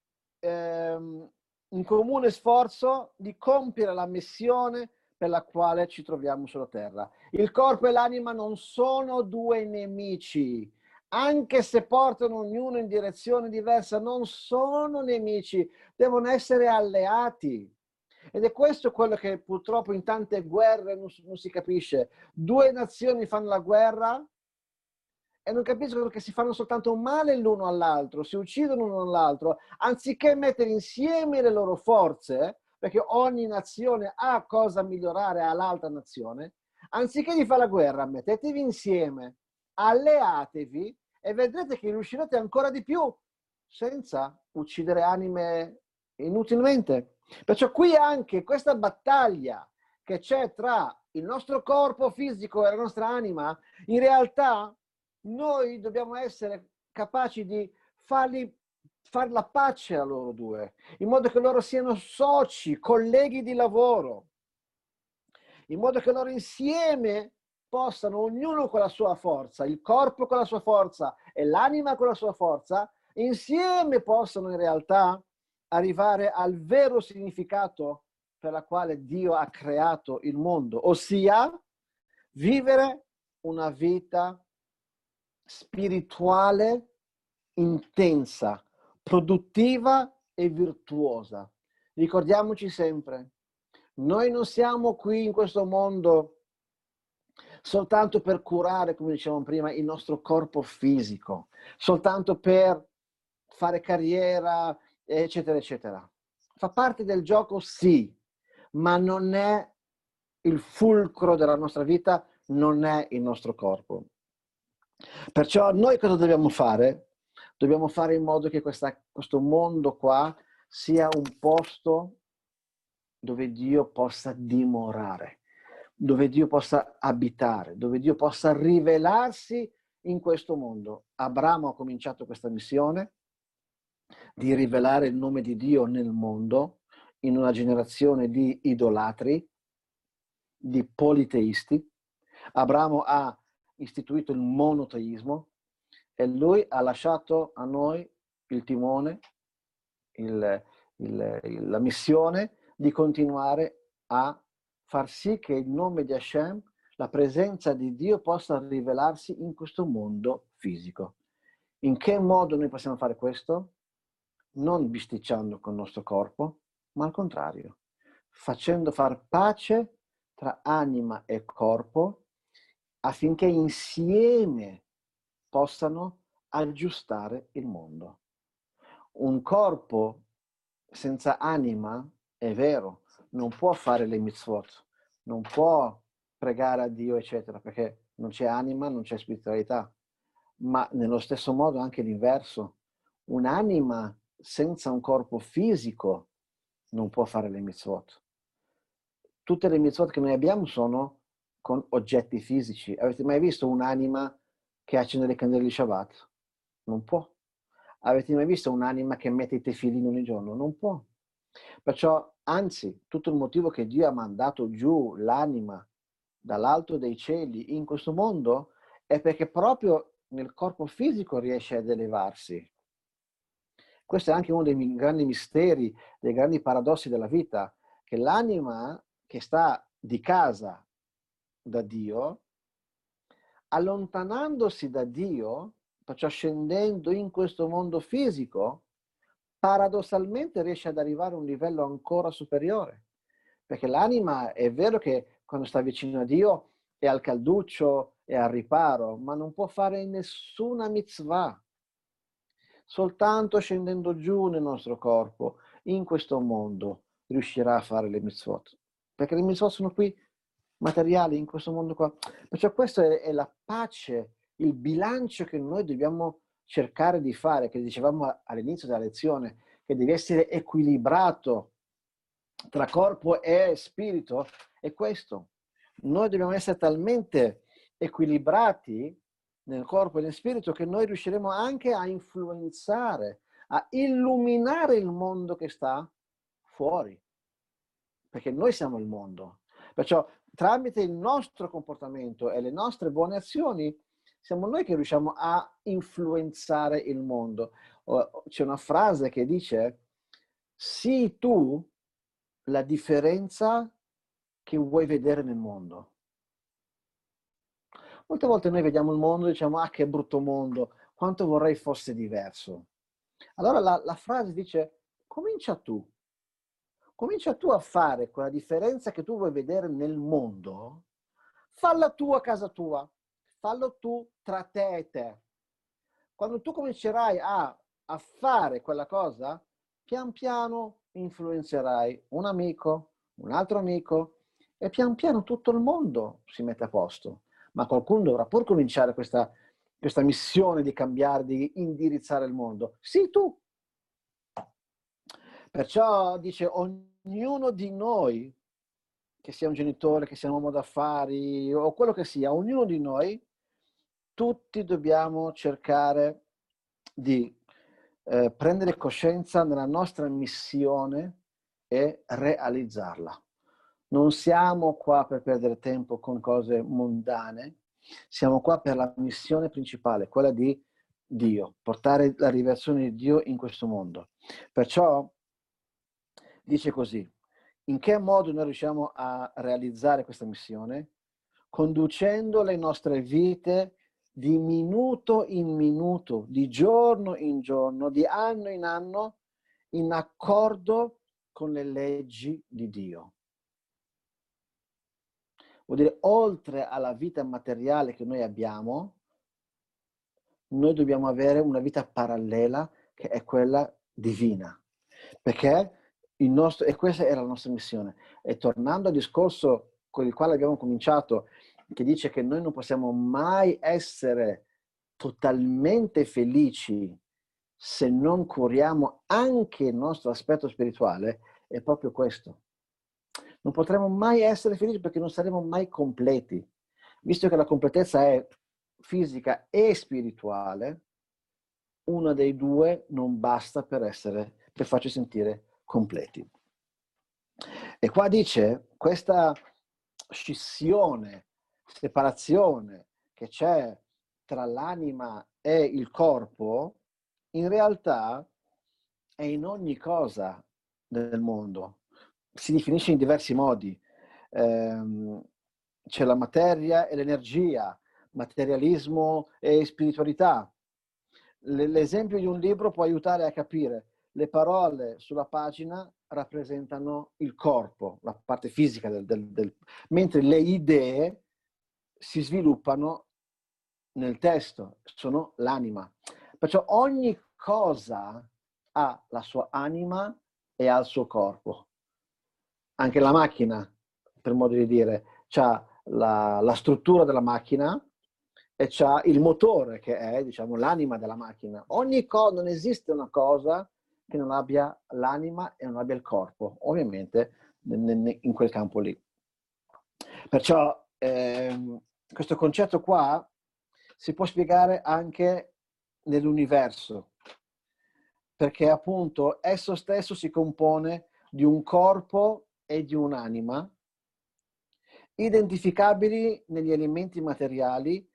un comune sforzo di compiere la missione per la quale ci troviamo sulla terra. Il corpo e l'anima non sono due nemici, anche se portano ognuno in direzione diversa, non sono nemici, devono essere alleati. Ed è questo quello che purtroppo in tante guerre non si capisce. Due nazioni fanno la guerra e non capiscono che si fanno soltanto male l'uno all'altro, si uccidono l'uno all'altro, anziché mettere insieme le loro forze, perché ogni nazione ha cosa migliorare all'altra nazione, anziché di fare la guerra, mettetevi insieme, alleatevi e vedrete che riuscirete ancora di più senza uccidere anime inutilmente. Perciò qui anche questa battaglia che c'è tra il nostro corpo fisico e la nostra anima, in realtà noi dobbiamo essere capaci di fare la pace a loro due, in modo che loro siano soci, colleghi di lavoro, in modo che loro insieme possano, ognuno con la sua forza, il corpo con la sua forza e l'anima con la sua forza, insieme possano in realtà arrivare al vero significato per la quale Dio ha creato il mondo, ossia vivere una vita spirituale intensa, produttiva e virtuosa. Ricordiamoci sempre, noi non siamo qui in questo mondo soltanto per curare, come dicevamo prima, il nostro corpo fisico, soltanto per fare carriera, eccetera, eccetera. Fa parte del gioco, sì, ma non è il fulcro della nostra vita, non è il nostro corpo. Perciò noi cosa dobbiamo fare? Dobbiamo fare in modo che questo mondo qua sia un posto dove Dio possa dimorare, dove Dio possa abitare, dove Dio possa rivelarsi in questo mondo. Abramo ha cominciato questa missione di rivelare il nome di Dio nel mondo in una generazione di idolatri, di politeisti. Abramo ha istituito il monoteismo e lui ha lasciato a noi il timone, la missione di continuare a far sì che il nome di Hashem, la presenza di Dio, possa rivelarsi in questo mondo fisico. In che modo noi possiamo fare questo? Non bisticciando con il nostro corpo, ma al contrario, facendo far pace tra anima e corpo affinché insieme possano aggiustare il mondo. Un corpo senza anima, è vero, non può fare le mitzvot, non può pregare a Dio, eccetera, perché non c'è anima, non c'è spiritualità. Ma nello stesso modo anche l'inverso. Un'anima senza un corpo fisico non può fare le mitzvot. Tutte le mitzvot che noi abbiamo sono con oggetti fisici. Avete mai visto un'anima che accende le candele di Shabbat? Non può. Avete mai visto un'anima che mette i tefillin ogni giorno? Non può. Perciò, anzi, tutto il motivo che Dio ha mandato giù l'anima dall'alto dei cieli in questo mondo è perché proprio nel corpo fisico riesce ad elevarsi. Questo è anche uno dei grandi misteri, dei grandi paradossi della vita, che l'anima che sta di casa da Dio, allontanandosi da Dio, perciò scendendo in questo mondo fisico, paradossalmente riesce ad arrivare a un livello ancora superiore. Perché l'anima è vero che quando sta vicino a Dio è al calduccio, è al riparo, ma non può fare nessuna mitzvah. Soltanto scendendo giù nel nostro corpo, in questo mondo, riuscirà a fare le mitzvot. Perché le mitzvot sono qui materiali, in questo mondo qua. Perciò questa è la pace, il bilancio che noi dobbiamo cercare di fare, che dicevamo all'inizio della lezione, che deve essere equilibrato tra corpo e spirito, è questo. Noi dobbiamo essere talmente equilibrati nel corpo e nel spirito che noi riusciremo anche a influenzare, a illuminare il mondo che sta fuori. Perché noi siamo il mondo. Perciò tramite il nostro comportamento e le nostre buone azioni siamo noi che riusciamo a influenzare il mondo. C'è una frase che dice: sii tu la differenza che vuoi vedere nel mondo. Molte volte noi vediamo il mondo e diciamo: ah, che brutto mondo, quanto vorrei fosse diverso. Allora la frase dice: comincia tu a fare quella differenza che tu vuoi vedere nel mondo, falla tu a casa tua, fallo tu tra te e te. Quando tu comincerai a fare quella cosa, pian piano influenzerai un amico, un altro amico, e pian piano tutto il mondo si mette a posto. Ma qualcuno dovrà pur cominciare questa missione di cambiare, di indirizzare il mondo. Sì, tu. Perciò dice: ognuno di noi, che sia un genitore, che sia un uomo d'affari o quello che sia, ognuno di noi, tutti dobbiamo cercare di prendere coscienza della nostra missione e realizzarla. Non siamo qua per perdere tempo con cose mondane, siamo qua per la missione principale, quella di Dio, portare la rivelazione di Dio in questo mondo. Perciò dice così: in che modo noi riusciamo a realizzare questa missione? Conducendo le nostre vite di minuto in minuto, di giorno in giorno, di anno in anno, in accordo con le leggi di Dio. Vuol dire, oltre alla vita materiale che noi abbiamo, noi dobbiamo avere una vita parallela che è quella divina. Perché e questa era la nostra missione. E tornando al discorso con il quale abbiamo cominciato, che dice che noi non possiamo mai essere totalmente felici se non curiamo anche il nostro aspetto spirituale, è proprio questo. Non potremo mai essere felici perché non saremo mai completi. Visto che la completezza è fisica e spirituale, una dei due non basta per farci sentire completi. E qua dice, questa scissione, separazione che c'è tra l'anima e il corpo, in realtà è in ogni cosa del mondo. Si definisce in diversi modi. C'è la materia e l'energia, materialismo e spiritualità. L'esempio di un libro può aiutare a capire. Le parole sulla pagina rappresentano il corpo, la parte fisica mentre le idee si sviluppano nel testo, sono l'anima. Perciò ogni cosa ha la sua anima e ha il suo corpo. Anche la macchina, per modo di dire, c'ha la struttura della macchina e c'ha il motore che è, diciamo, l'anima della macchina. Non esiste una cosa che non abbia l'anima e non abbia il corpo, ovviamente in quel campo lì. Perciò questo concetto qua si può spiegare anche nell'universo, perché appunto esso stesso si compone di un corpo e di un'anima, identificabili negli elementi materiali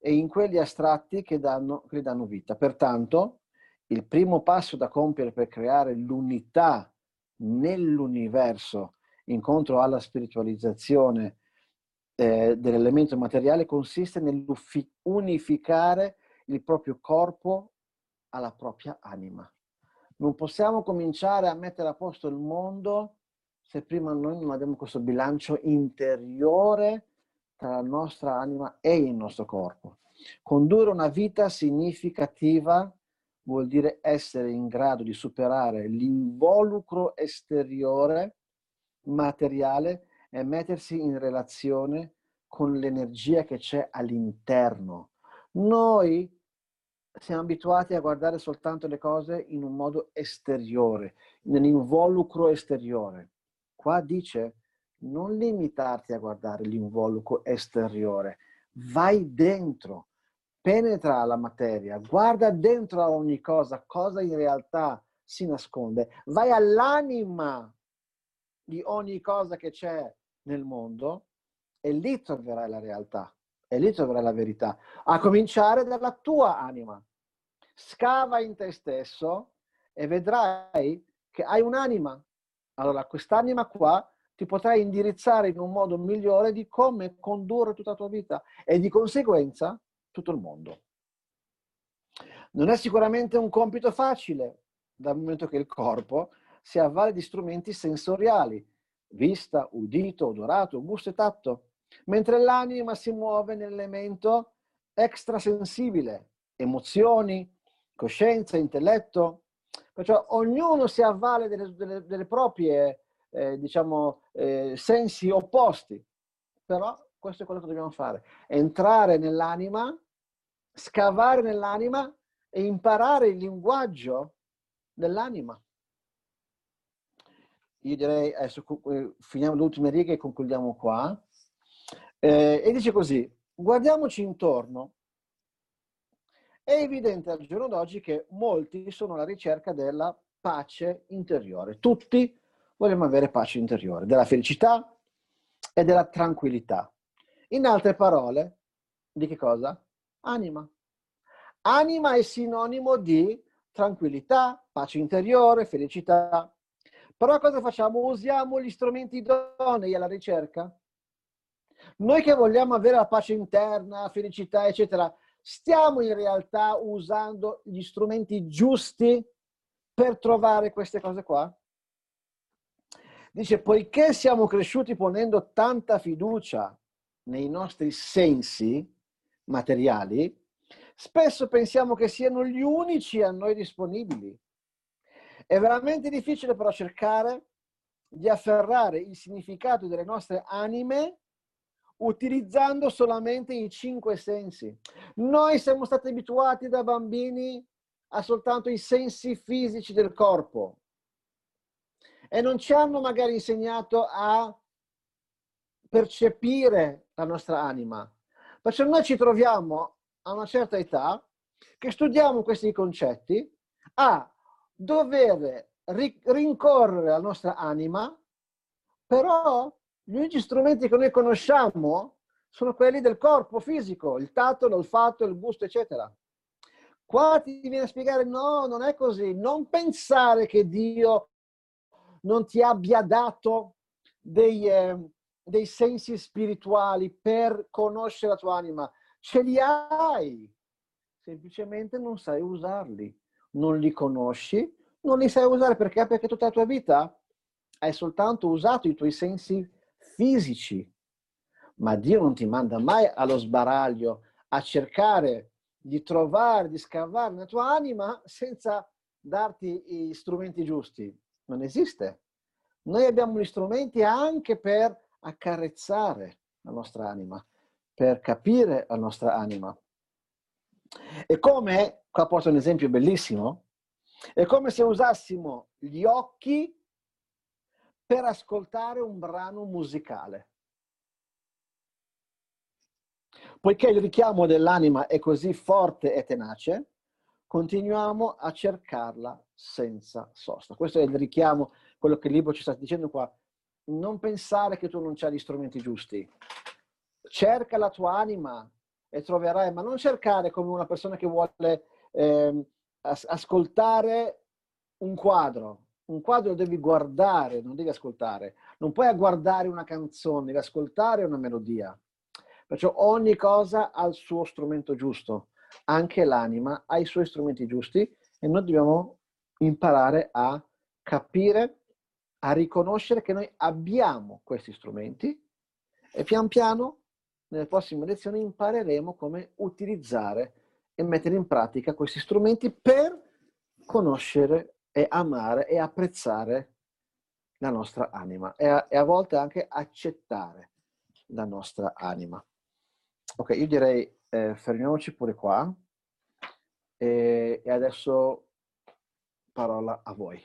e in quelli astratti che gli danno vita. Pertanto, il primo passo da compiere per creare l'unità nell'universo, incontro alla spiritualizzazione dell'elemento materiale, consiste nell'unificare il proprio corpo alla propria anima. Non possiamo cominciare a mettere a posto il mondo se prima noi non abbiamo questo bilancio interiore tra la nostra anima e il nostro corpo. Condurre una vita significativa vuol dire essere in grado di superare l'involucro esteriore materiale e mettersi in relazione con l'energia che c'è all'interno. Noi siamo abituati a guardare soltanto le cose in un modo esteriore, nell'involucro esteriore. Qua dice, non limitarti a guardare l'involucro esteriore, vai dentro, penetra la materia, guarda dentro a ogni cosa in realtà si nasconde, vai all'anima di ogni cosa che c'è nel mondo e lì troverai la realtà, e lì troverai la verità, a cominciare dalla tua anima. Scava in te stesso e vedrai che hai un'anima. Allora quest'anima qua ti potrai indirizzare in un modo migliore di come condurre tutta la tua vita e di conseguenza tutto il mondo. Non è sicuramente un compito facile, dal momento che il corpo si avvale di strumenti sensoriali, vista, udito, odorato, gusto e tatto, mentre l'anima si muove nell'elemento extrasensibile, emozioni, coscienza, intelletto. Perciò ognuno si avvale delle proprie, sensi opposti. Però questo è quello che dobbiamo fare. Entrare nell'anima, scavare nell'anima e imparare il linguaggio dell'anima. Io direi, adesso finiamo le ultime righe e concludiamo qua. E dice così, guardiamoci intorno. È evidente al giorno d'oggi che molti sono alla ricerca della pace interiore. Tutti vogliamo avere pace interiore, della felicità e della tranquillità. In altre parole, di che cosa? Anima. Anima è sinonimo di tranquillità, pace interiore, felicità. Però cosa facciamo? Usiamo gli strumenti idonei alla ricerca. Noi che vogliamo avere la pace interna, felicità, eccetera, stiamo in realtà usando gli strumenti giusti per trovare queste cose qua? Dice, poiché siamo cresciuti ponendo tanta fiducia nei nostri sensi materiali, spesso pensiamo che siano gli unici a noi disponibili. È veramente difficile però cercare di afferrare il significato delle nostre anime utilizzando solamente i 5 sensi. Noi siamo stati abituati da bambini a soltanto i sensi fisici del corpo e non ci hanno magari insegnato a percepire la nostra anima. Perciò noi ci troviamo a una certa età che studiamo questi concetti a dover rincorrere la nostra anima, però gli unici strumenti che noi conosciamo sono quelli del corpo fisico, il tatto, l'olfatto, il gusto, eccetera. Qua ti viene a spiegare, no, non è così. Non pensare che Dio non ti abbia dato dei sensi spirituali per conoscere la tua anima. Ce li hai, semplicemente non sai usarli. Non li conosci, non li sai usare perché? Perché tutta la tua vita hai soltanto usato i tuoi sensi fisici, ma Dio non ti manda mai allo sbaraglio a cercare di trovare, di scavare nella tua anima senza darti gli strumenti giusti. Non esiste. Noi abbiamo gli strumenti anche per accarezzare la nostra anima, per capire la nostra anima. E come, qua porto un esempio bellissimo, è come se usassimo gli occhi per ascoltare un brano musicale. Poiché il richiamo dell'anima è così forte e tenace, continuiamo a cercarla senza sosta. Questo è il richiamo, quello che il libro ci sta dicendo qua. Non pensare che tu non c'hai gli strumenti giusti. Cerca la tua anima e troverai, ma non cercare come una persona che vuole ascoltare un quadro. Un quadro lo devi guardare, non devi ascoltare. Non puoi guardare una canzone, devi ascoltare una melodia. Perciò ogni cosa ha il suo strumento giusto, anche l'anima ha i suoi strumenti giusti e noi dobbiamo imparare a capire, a riconoscere che noi abbiamo questi strumenti e pian piano nelle prossime lezioni impareremo come utilizzare e mettere in pratica questi strumenti per conoscere e amare e apprezzare la nostra anima e a volte anche accettare la nostra anima. Ok, io direi fermiamoci pure qua e adesso parola a voi.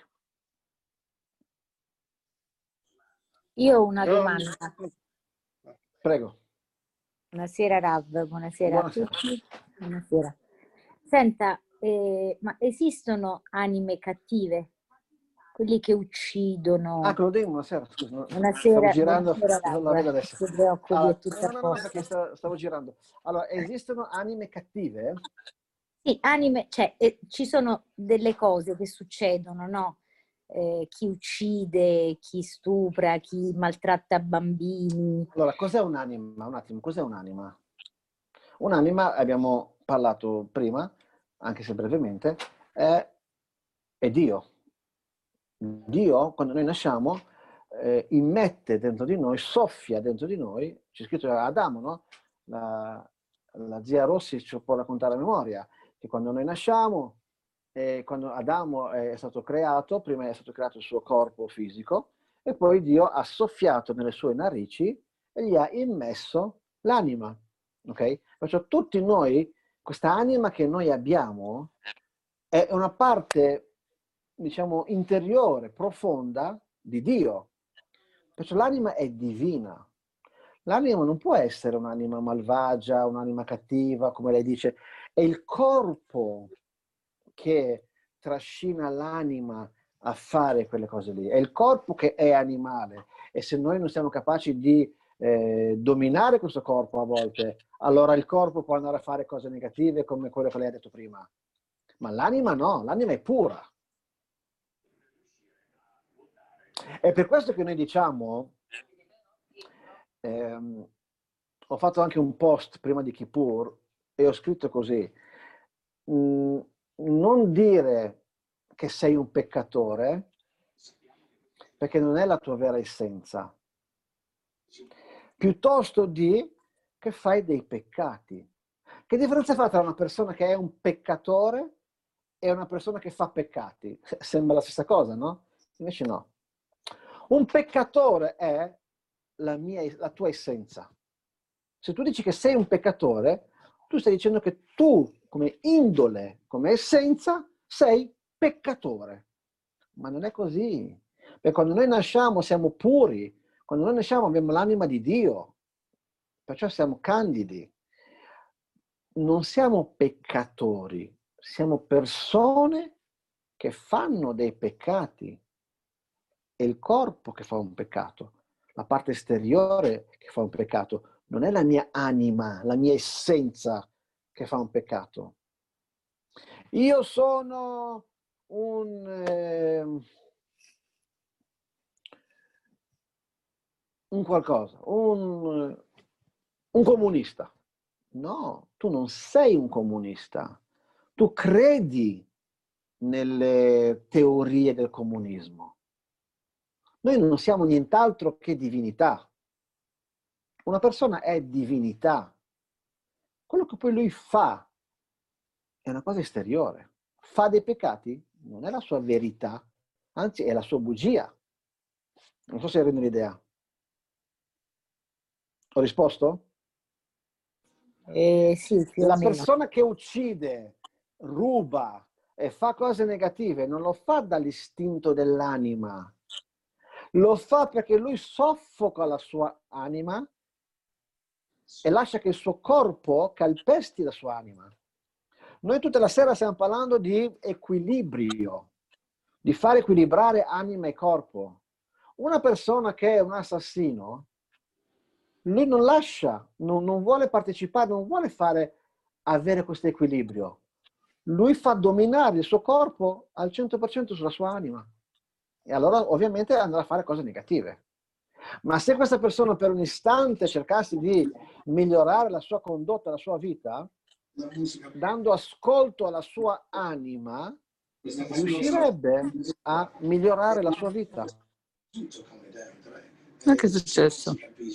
Io ho una domanda. Prego. Buonasera Rav, buonasera a tutti. Buonasera. Senta, ma esistono anime cattive? Quelli che uccidono? Ah, Claudine, buonasera, scusa. Buonasera, stavo girando, buonasera, non la vedo adesso. si preoccupi, Allora, è tutto a no, posto. perché stavo girando. Allora, esistono anime cattive? Sì, anime, cioè ci sono delle cose che succedono, no? Chi uccide, chi stupra, chi maltratta bambini. Allora, cos'è un'anima? Un attimo, cos'è un'anima? Un'anima, abbiamo parlato prima, anche se brevemente, è Dio. Dio, quando noi nasciamo, immette dentro di noi, soffia dentro di noi, c'è scritto Adamo, no? La zia Rossi ci può raccontare a memoria, che quando noi nasciamo, quando Adamo è stato creato, prima è stato creato il suo corpo fisico, e poi Dio ha soffiato nelle sue narici e gli ha immesso l'anima. Ok? Perciò tutti noi, questa anima che noi abbiamo, è una parte, diciamo, interiore, profonda di Dio. Perciò l'anima è divina. L'anima non può essere un'anima malvagia, un'anima cattiva, come lei dice. È il corpo che trascina l'anima a fare quelle cose lì. È il corpo che è animale. E se noi non siamo capaci di dominare questo corpo a volte, allora il corpo può andare a fare cose negative come quello che lei ha detto prima. Ma l'anima no, l'anima è pura. È per questo che noi diciamo, ho fatto anche un post prima di Kippur e ho scritto così, non dire che sei un peccatore perché non è la tua vera essenza, piuttosto di che fai dei peccati. Che differenza fa tra una persona che è un peccatore e una persona che fa peccati? Sembra la stessa cosa, no? Invece no. Un peccatore è la tua essenza. Se tu dici che sei un peccatore, tu stai dicendo che tu, come indole, come essenza, sei peccatore. Ma non è così. Perché quando noi nasciamo siamo puri, quando noi nasciamo abbiamo l'anima di Dio, perciò siamo candidi. Non siamo peccatori, siamo persone che fanno dei peccati. È il corpo che fa un peccato, la parte esteriore che fa un peccato, non è la mia anima, la mia essenza che fa un peccato. Io sono un qualcosa, un comunista. No, tu non sei un comunista. Tu credi nelle teorie del comunismo. Noi non siamo nient'altro che divinità. Una persona è divinità. Quello che poi lui fa è una cosa esteriore. Fa dei peccati? Non è la sua verità, anzi è la sua bugia. Non so se rendo l'idea. Ho risposto? Sì, più o La meno. persona che uccide, ruba e fa cose negative non lo fa dall'istinto dell'anima. Lo fa perché lui soffoca la sua anima e lascia che il suo corpo calpesti la sua anima. Noi tutta la sera stiamo parlando di equilibrio, di far equilibrare anima e corpo. Una persona che è un assassino, lui non lascia, non vuole partecipare, non vuole avere questo equilibrio. Lui fa dominare il suo corpo al 100% sulla sua anima. E allora ovviamente andrà a fare cose negative. Ma se questa persona per un istante cercasse di migliorare la sua condotta, la sua vita, dando ascolto alla sua anima, riuscirebbe a migliorare la sua vita. Ma che è successo?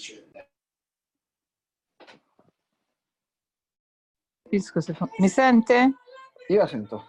Mi sente? Io la sento.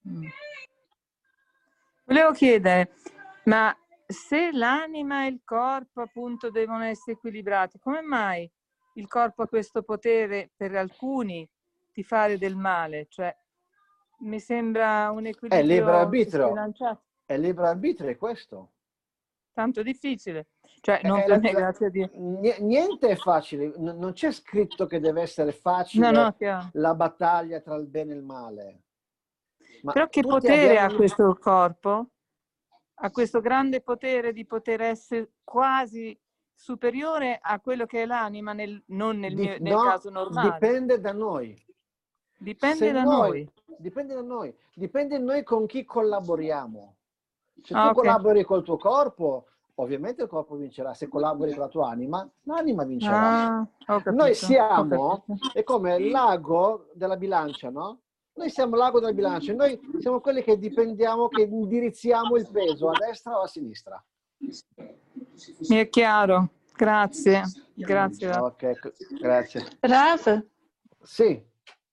Volevo chiedere, ma se l'anima e il corpo appunto devono essere equilibrati, come mai il corpo ha questo potere per alcuni di fare del male? Cioè, mi sembra un equilibrio sbilanciato. È libero arbitrio, è questo. Tanto difficile. Cioè, non per me, grazie a Dio. Niente è facile, non c'è scritto che deve essere facile la battaglia tra il bene e il male. Ma però che potere ha questo corpo? Ha questo grande potere di poter essere quasi superiore a quello che è l'anima, non nel caso normale. Dipende da noi. Dipende da noi. Dipende da noi. Dipende da noi con chi collaboriamo. Se tu collabori col tuo corpo, ovviamente il corpo vincerà. Se collabori con la tua anima, l'anima vincerà. Noi siamo, è come il lago della bilancia, no? Noi siamo l'ago della bilancia, noi siamo quelli che dipendiamo, che indirizziamo il peso a destra o a sinistra. Mi è chiaro, grazie. Grazie. Ok, grazie. Rav? Sì.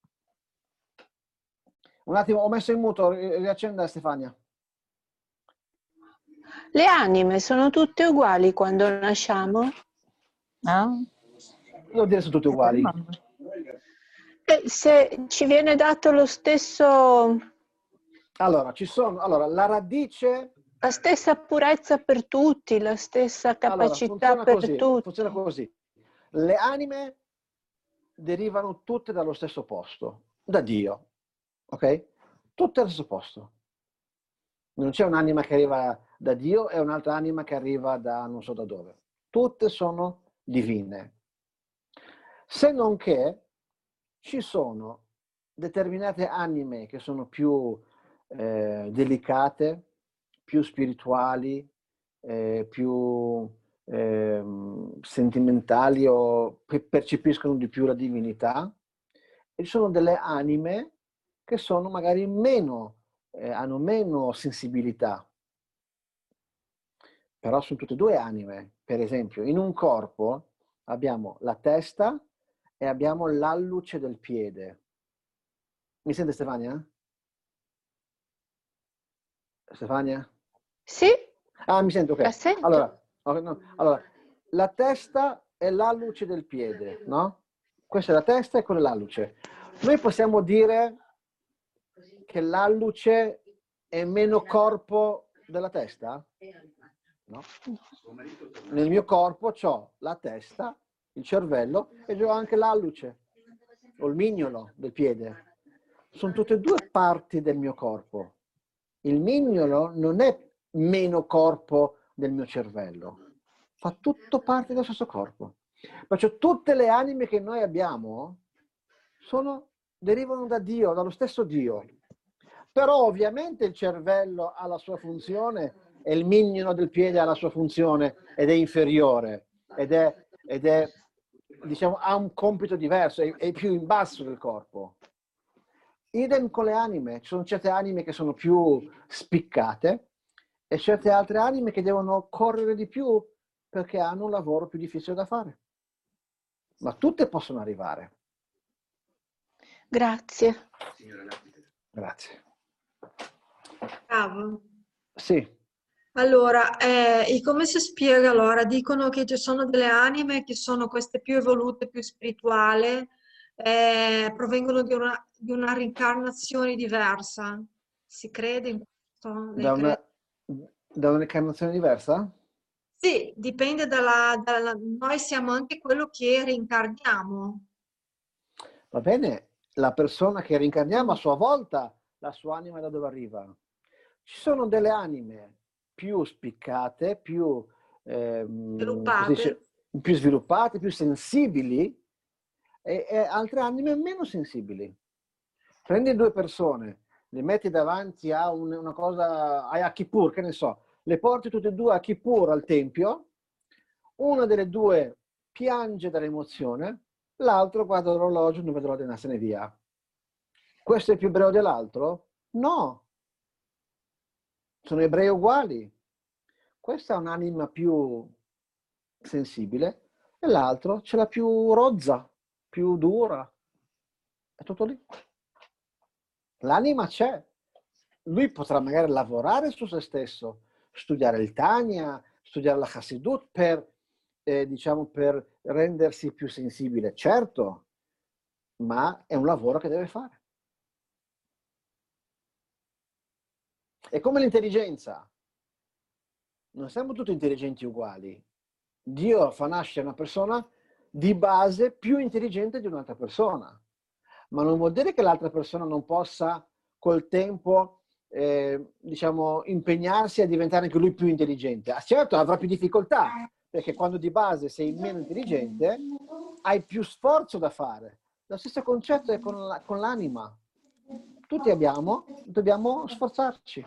Un attimo, ho messo in muto, riaccenda Stefania. Le anime sono tutte uguali quando nasciamo? Devo dire sono tutte uguali. Se ci viene dato lo stesso... Allora, la radice... La stessa purezza per tutti, la stessa capacità per tutti. Funziona così. Le anime derivano tutte dallo stesso posto, da Dio. Ok? Tutte dallo stesso posto. Non c'è un'anima che arriva da Dio e un'altra anima che arriva da non so da dove. Tutte sono divine. Se non che ci sono determinate anime che sono più delicate, più spirituali, più sentimentali o che percepiscono di più la divinità, e ci sono delle anime che sono magari hanno meno sensibilità. Però sono tutte e due anime. Per esempio, in un corpo abbiamo la testa e abbiamo l'alluce del piede. Mi sente Stefania? Stefania? Sì. Mi sento, ok. La sento. Allora, la testa è l'alluce del piede, no? Questa è la testa e quella è l'alluce. Noi possiamo dire che l'alluce è meno corpo della testa? No. Nel mio corpo c'ho la testa, il cervello e ho anche l'alluce o il mignolo del piede. Sono tutte e due parti del mio corpo. Il mignolo non è meno corpo del mio cervello, fa tutto parte dello stesso corpo. Perciò tutte le anime che noi abbiamo derivano da Dio, dallo stesso Dio. Però ovviamente il cervello ha la sua funzione e il mignolo del piede ha la sua funzione ed è inferiore ed è diciamo, ha un compito diverso, è più in basso del corpo. Idem con le anime, ci sono certe anime che sono più spiccate e certe altre anime che devono correre di più perché hanno un lavoro più difficile da fare. Ma tutte possono arrivare. Grazie. Grazie. Bravo. Sì. Allora, e come si spiega allora? Dicono che ci sono delle anime che sono queste più evolute, più spirituali, provengono di una reincarnazione diversa. Si crede in questo? Da un'incarnazione diversa? Sì, dipende Noi siamo anche quello che reincarniamo. Va bene, la persona che reincarniamo a sua volta, la sua anima da dove arriva? Ci sono delle anime più spiccate, più Sviluppate. più sviluppate, più sensibili, e altre anime meno sensibili. Prendi due persone, le metti davanti a una cosa, a Kippur, che ne so, le porti tutte e due a Kippur al tempio, una delle due piange dall'emozione, l'altro guarda l'orologio e non vede l'ora di andarsene via. Questo è più ebreo dell'altro? No. Sono ebrei uguali. Questa ha un'anima più sensibile e l'altro ce l'ha più rozza, più dura. È tutto lì. L'anima c'è. Lui potrà magari lavorare su se stesso, studiare il Tanya, studiare la Chassidut per rendersi più sensibile, certo, ma è un lavoro che deve fare. È come l'intelligenza. Non siamo tutti intelligenti uguali. Dio fa nascere una persona di base più intelligente di un'altra persona, ma non vuol dire che l'altra persona non possa col tempo impegnarsi a diventare anche lui più intelligente. Certo, avrà più difficoltà, perché quando di base sei meno intelligente hai più sforzo da fare. Lo stesso concetto è con l'anima. Tutti dobbiamo sforzarci.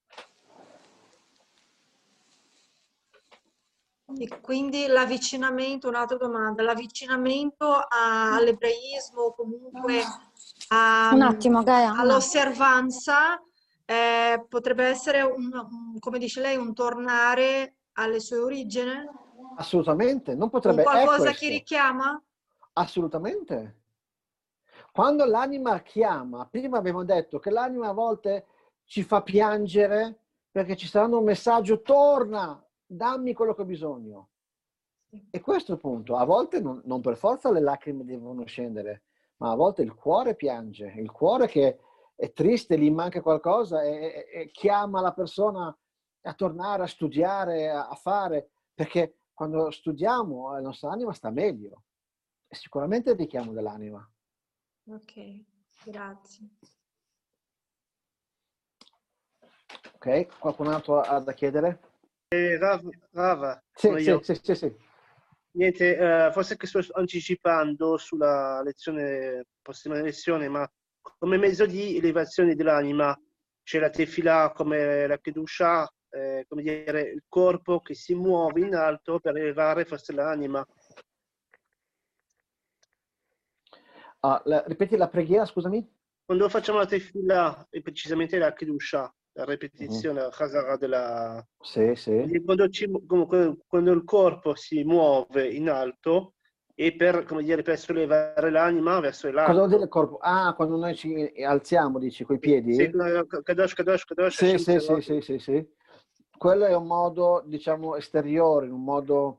E quindi l'avvicinamento, un'altra domanda, l'avvicinamento all'ebraismo o comunque Un attimo, Gaia. all'osservanza potrebbe essere, come dice lei, un tornare alle sue origini? Assolutamente, non potrebbe Un qualcosa questo. che richiama? Assolutamente. Quando l'anima chiama, prima abbiamo detto che l'anima a volte ci fa piangere perché ci sta dando un messaggio: torna, dammi quello che ho bisogno. E questo è il punto. A volte non per forza le lacrime devono scendere, ma a volte il cuore piange, il cuore che è triste, gli manca qualcosa e chiama la persona a tornare, a studiare, a fare, perché quando studiamo la nostra anima sta meglio. E sicuramente il richiamo dell'anima. Ok, grazie. Ok, qualcun altro ha da chiedere? Rav, Sì. Niente, forse che sto anticipando sulla prossima lezione, ma come mezzo di elevazione dell'anima c'è la tefillah come la Kedusha, come dire, il corpo che si muove in alto per elevare forse l'anima. Ripeti la preghiera, scusami? Quando facciamo la tefillah, e precisamente la Kedusha, la ripetizione, la Chazara della... Sì. Quando il corpo si muove in alto e per sollevare l'anima verso l'alto. Cosa vuol dire il corpo? Ah, quando noi ci alziamo, dici, coi piedi? Sì, Kadosh. Sì. Quello è un modo, diciamo, esteriore, un modo,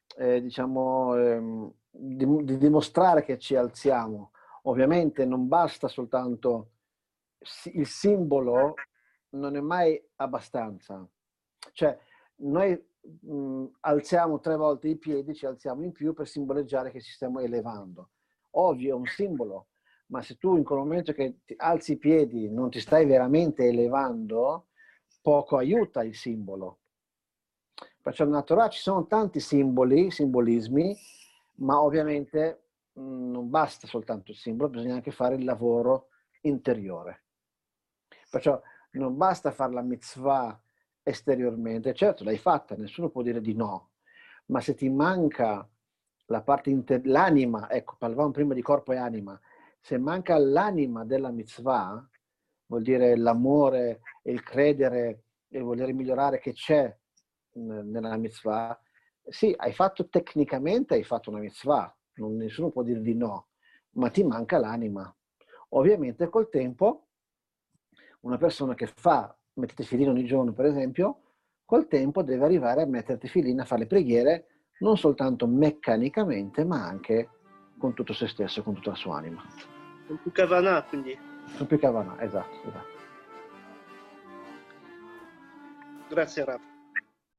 di dimostrare che ci alziamo. Ovviamente non basta soltanto il simbolo, non è mai abbastanza. Cioè, noi alziamo 3 volte i piedi, ci alziamo in più per simboleggiare che ci stiamo elevando. Ovvio, è un simbolo, ma se tu in quel momento che ti alzi i piedi non ti stai veramente elevando, poco aiuta il simbolo. Perciò nella Torah ci sono tanti simbolismi, ma ovviamente non basta soltanto il simbolo, bisogna anche fare il lavoro interiore. Perciò non basta fare la mitzvah esteriormente, certo l'hai fatta, nessuno può dire di no, ma se ti manca la parte l'anima, ecco, parlavamo prima di corpo e anima, se manca l'anima della mitzvah, vuol dire l'amore e il credere e il voler migliorare che c'è nella mitzvah, sì, tecnicamente hai fatto una mitzvah, nessuno può dire di no, ma ti manca l'anima. Ovviamente col tempo una persona che mette tefillin ogni giorno, per esempio, col tempo deve arrivare a mettere tefillin, a fare le preghiere, non soltanto meccanicamente, ma anche con tutto se stesso, con tutta la sua anima. Con più kavanah, quindi. Con più kavanah, esatto. Grazie, Rav.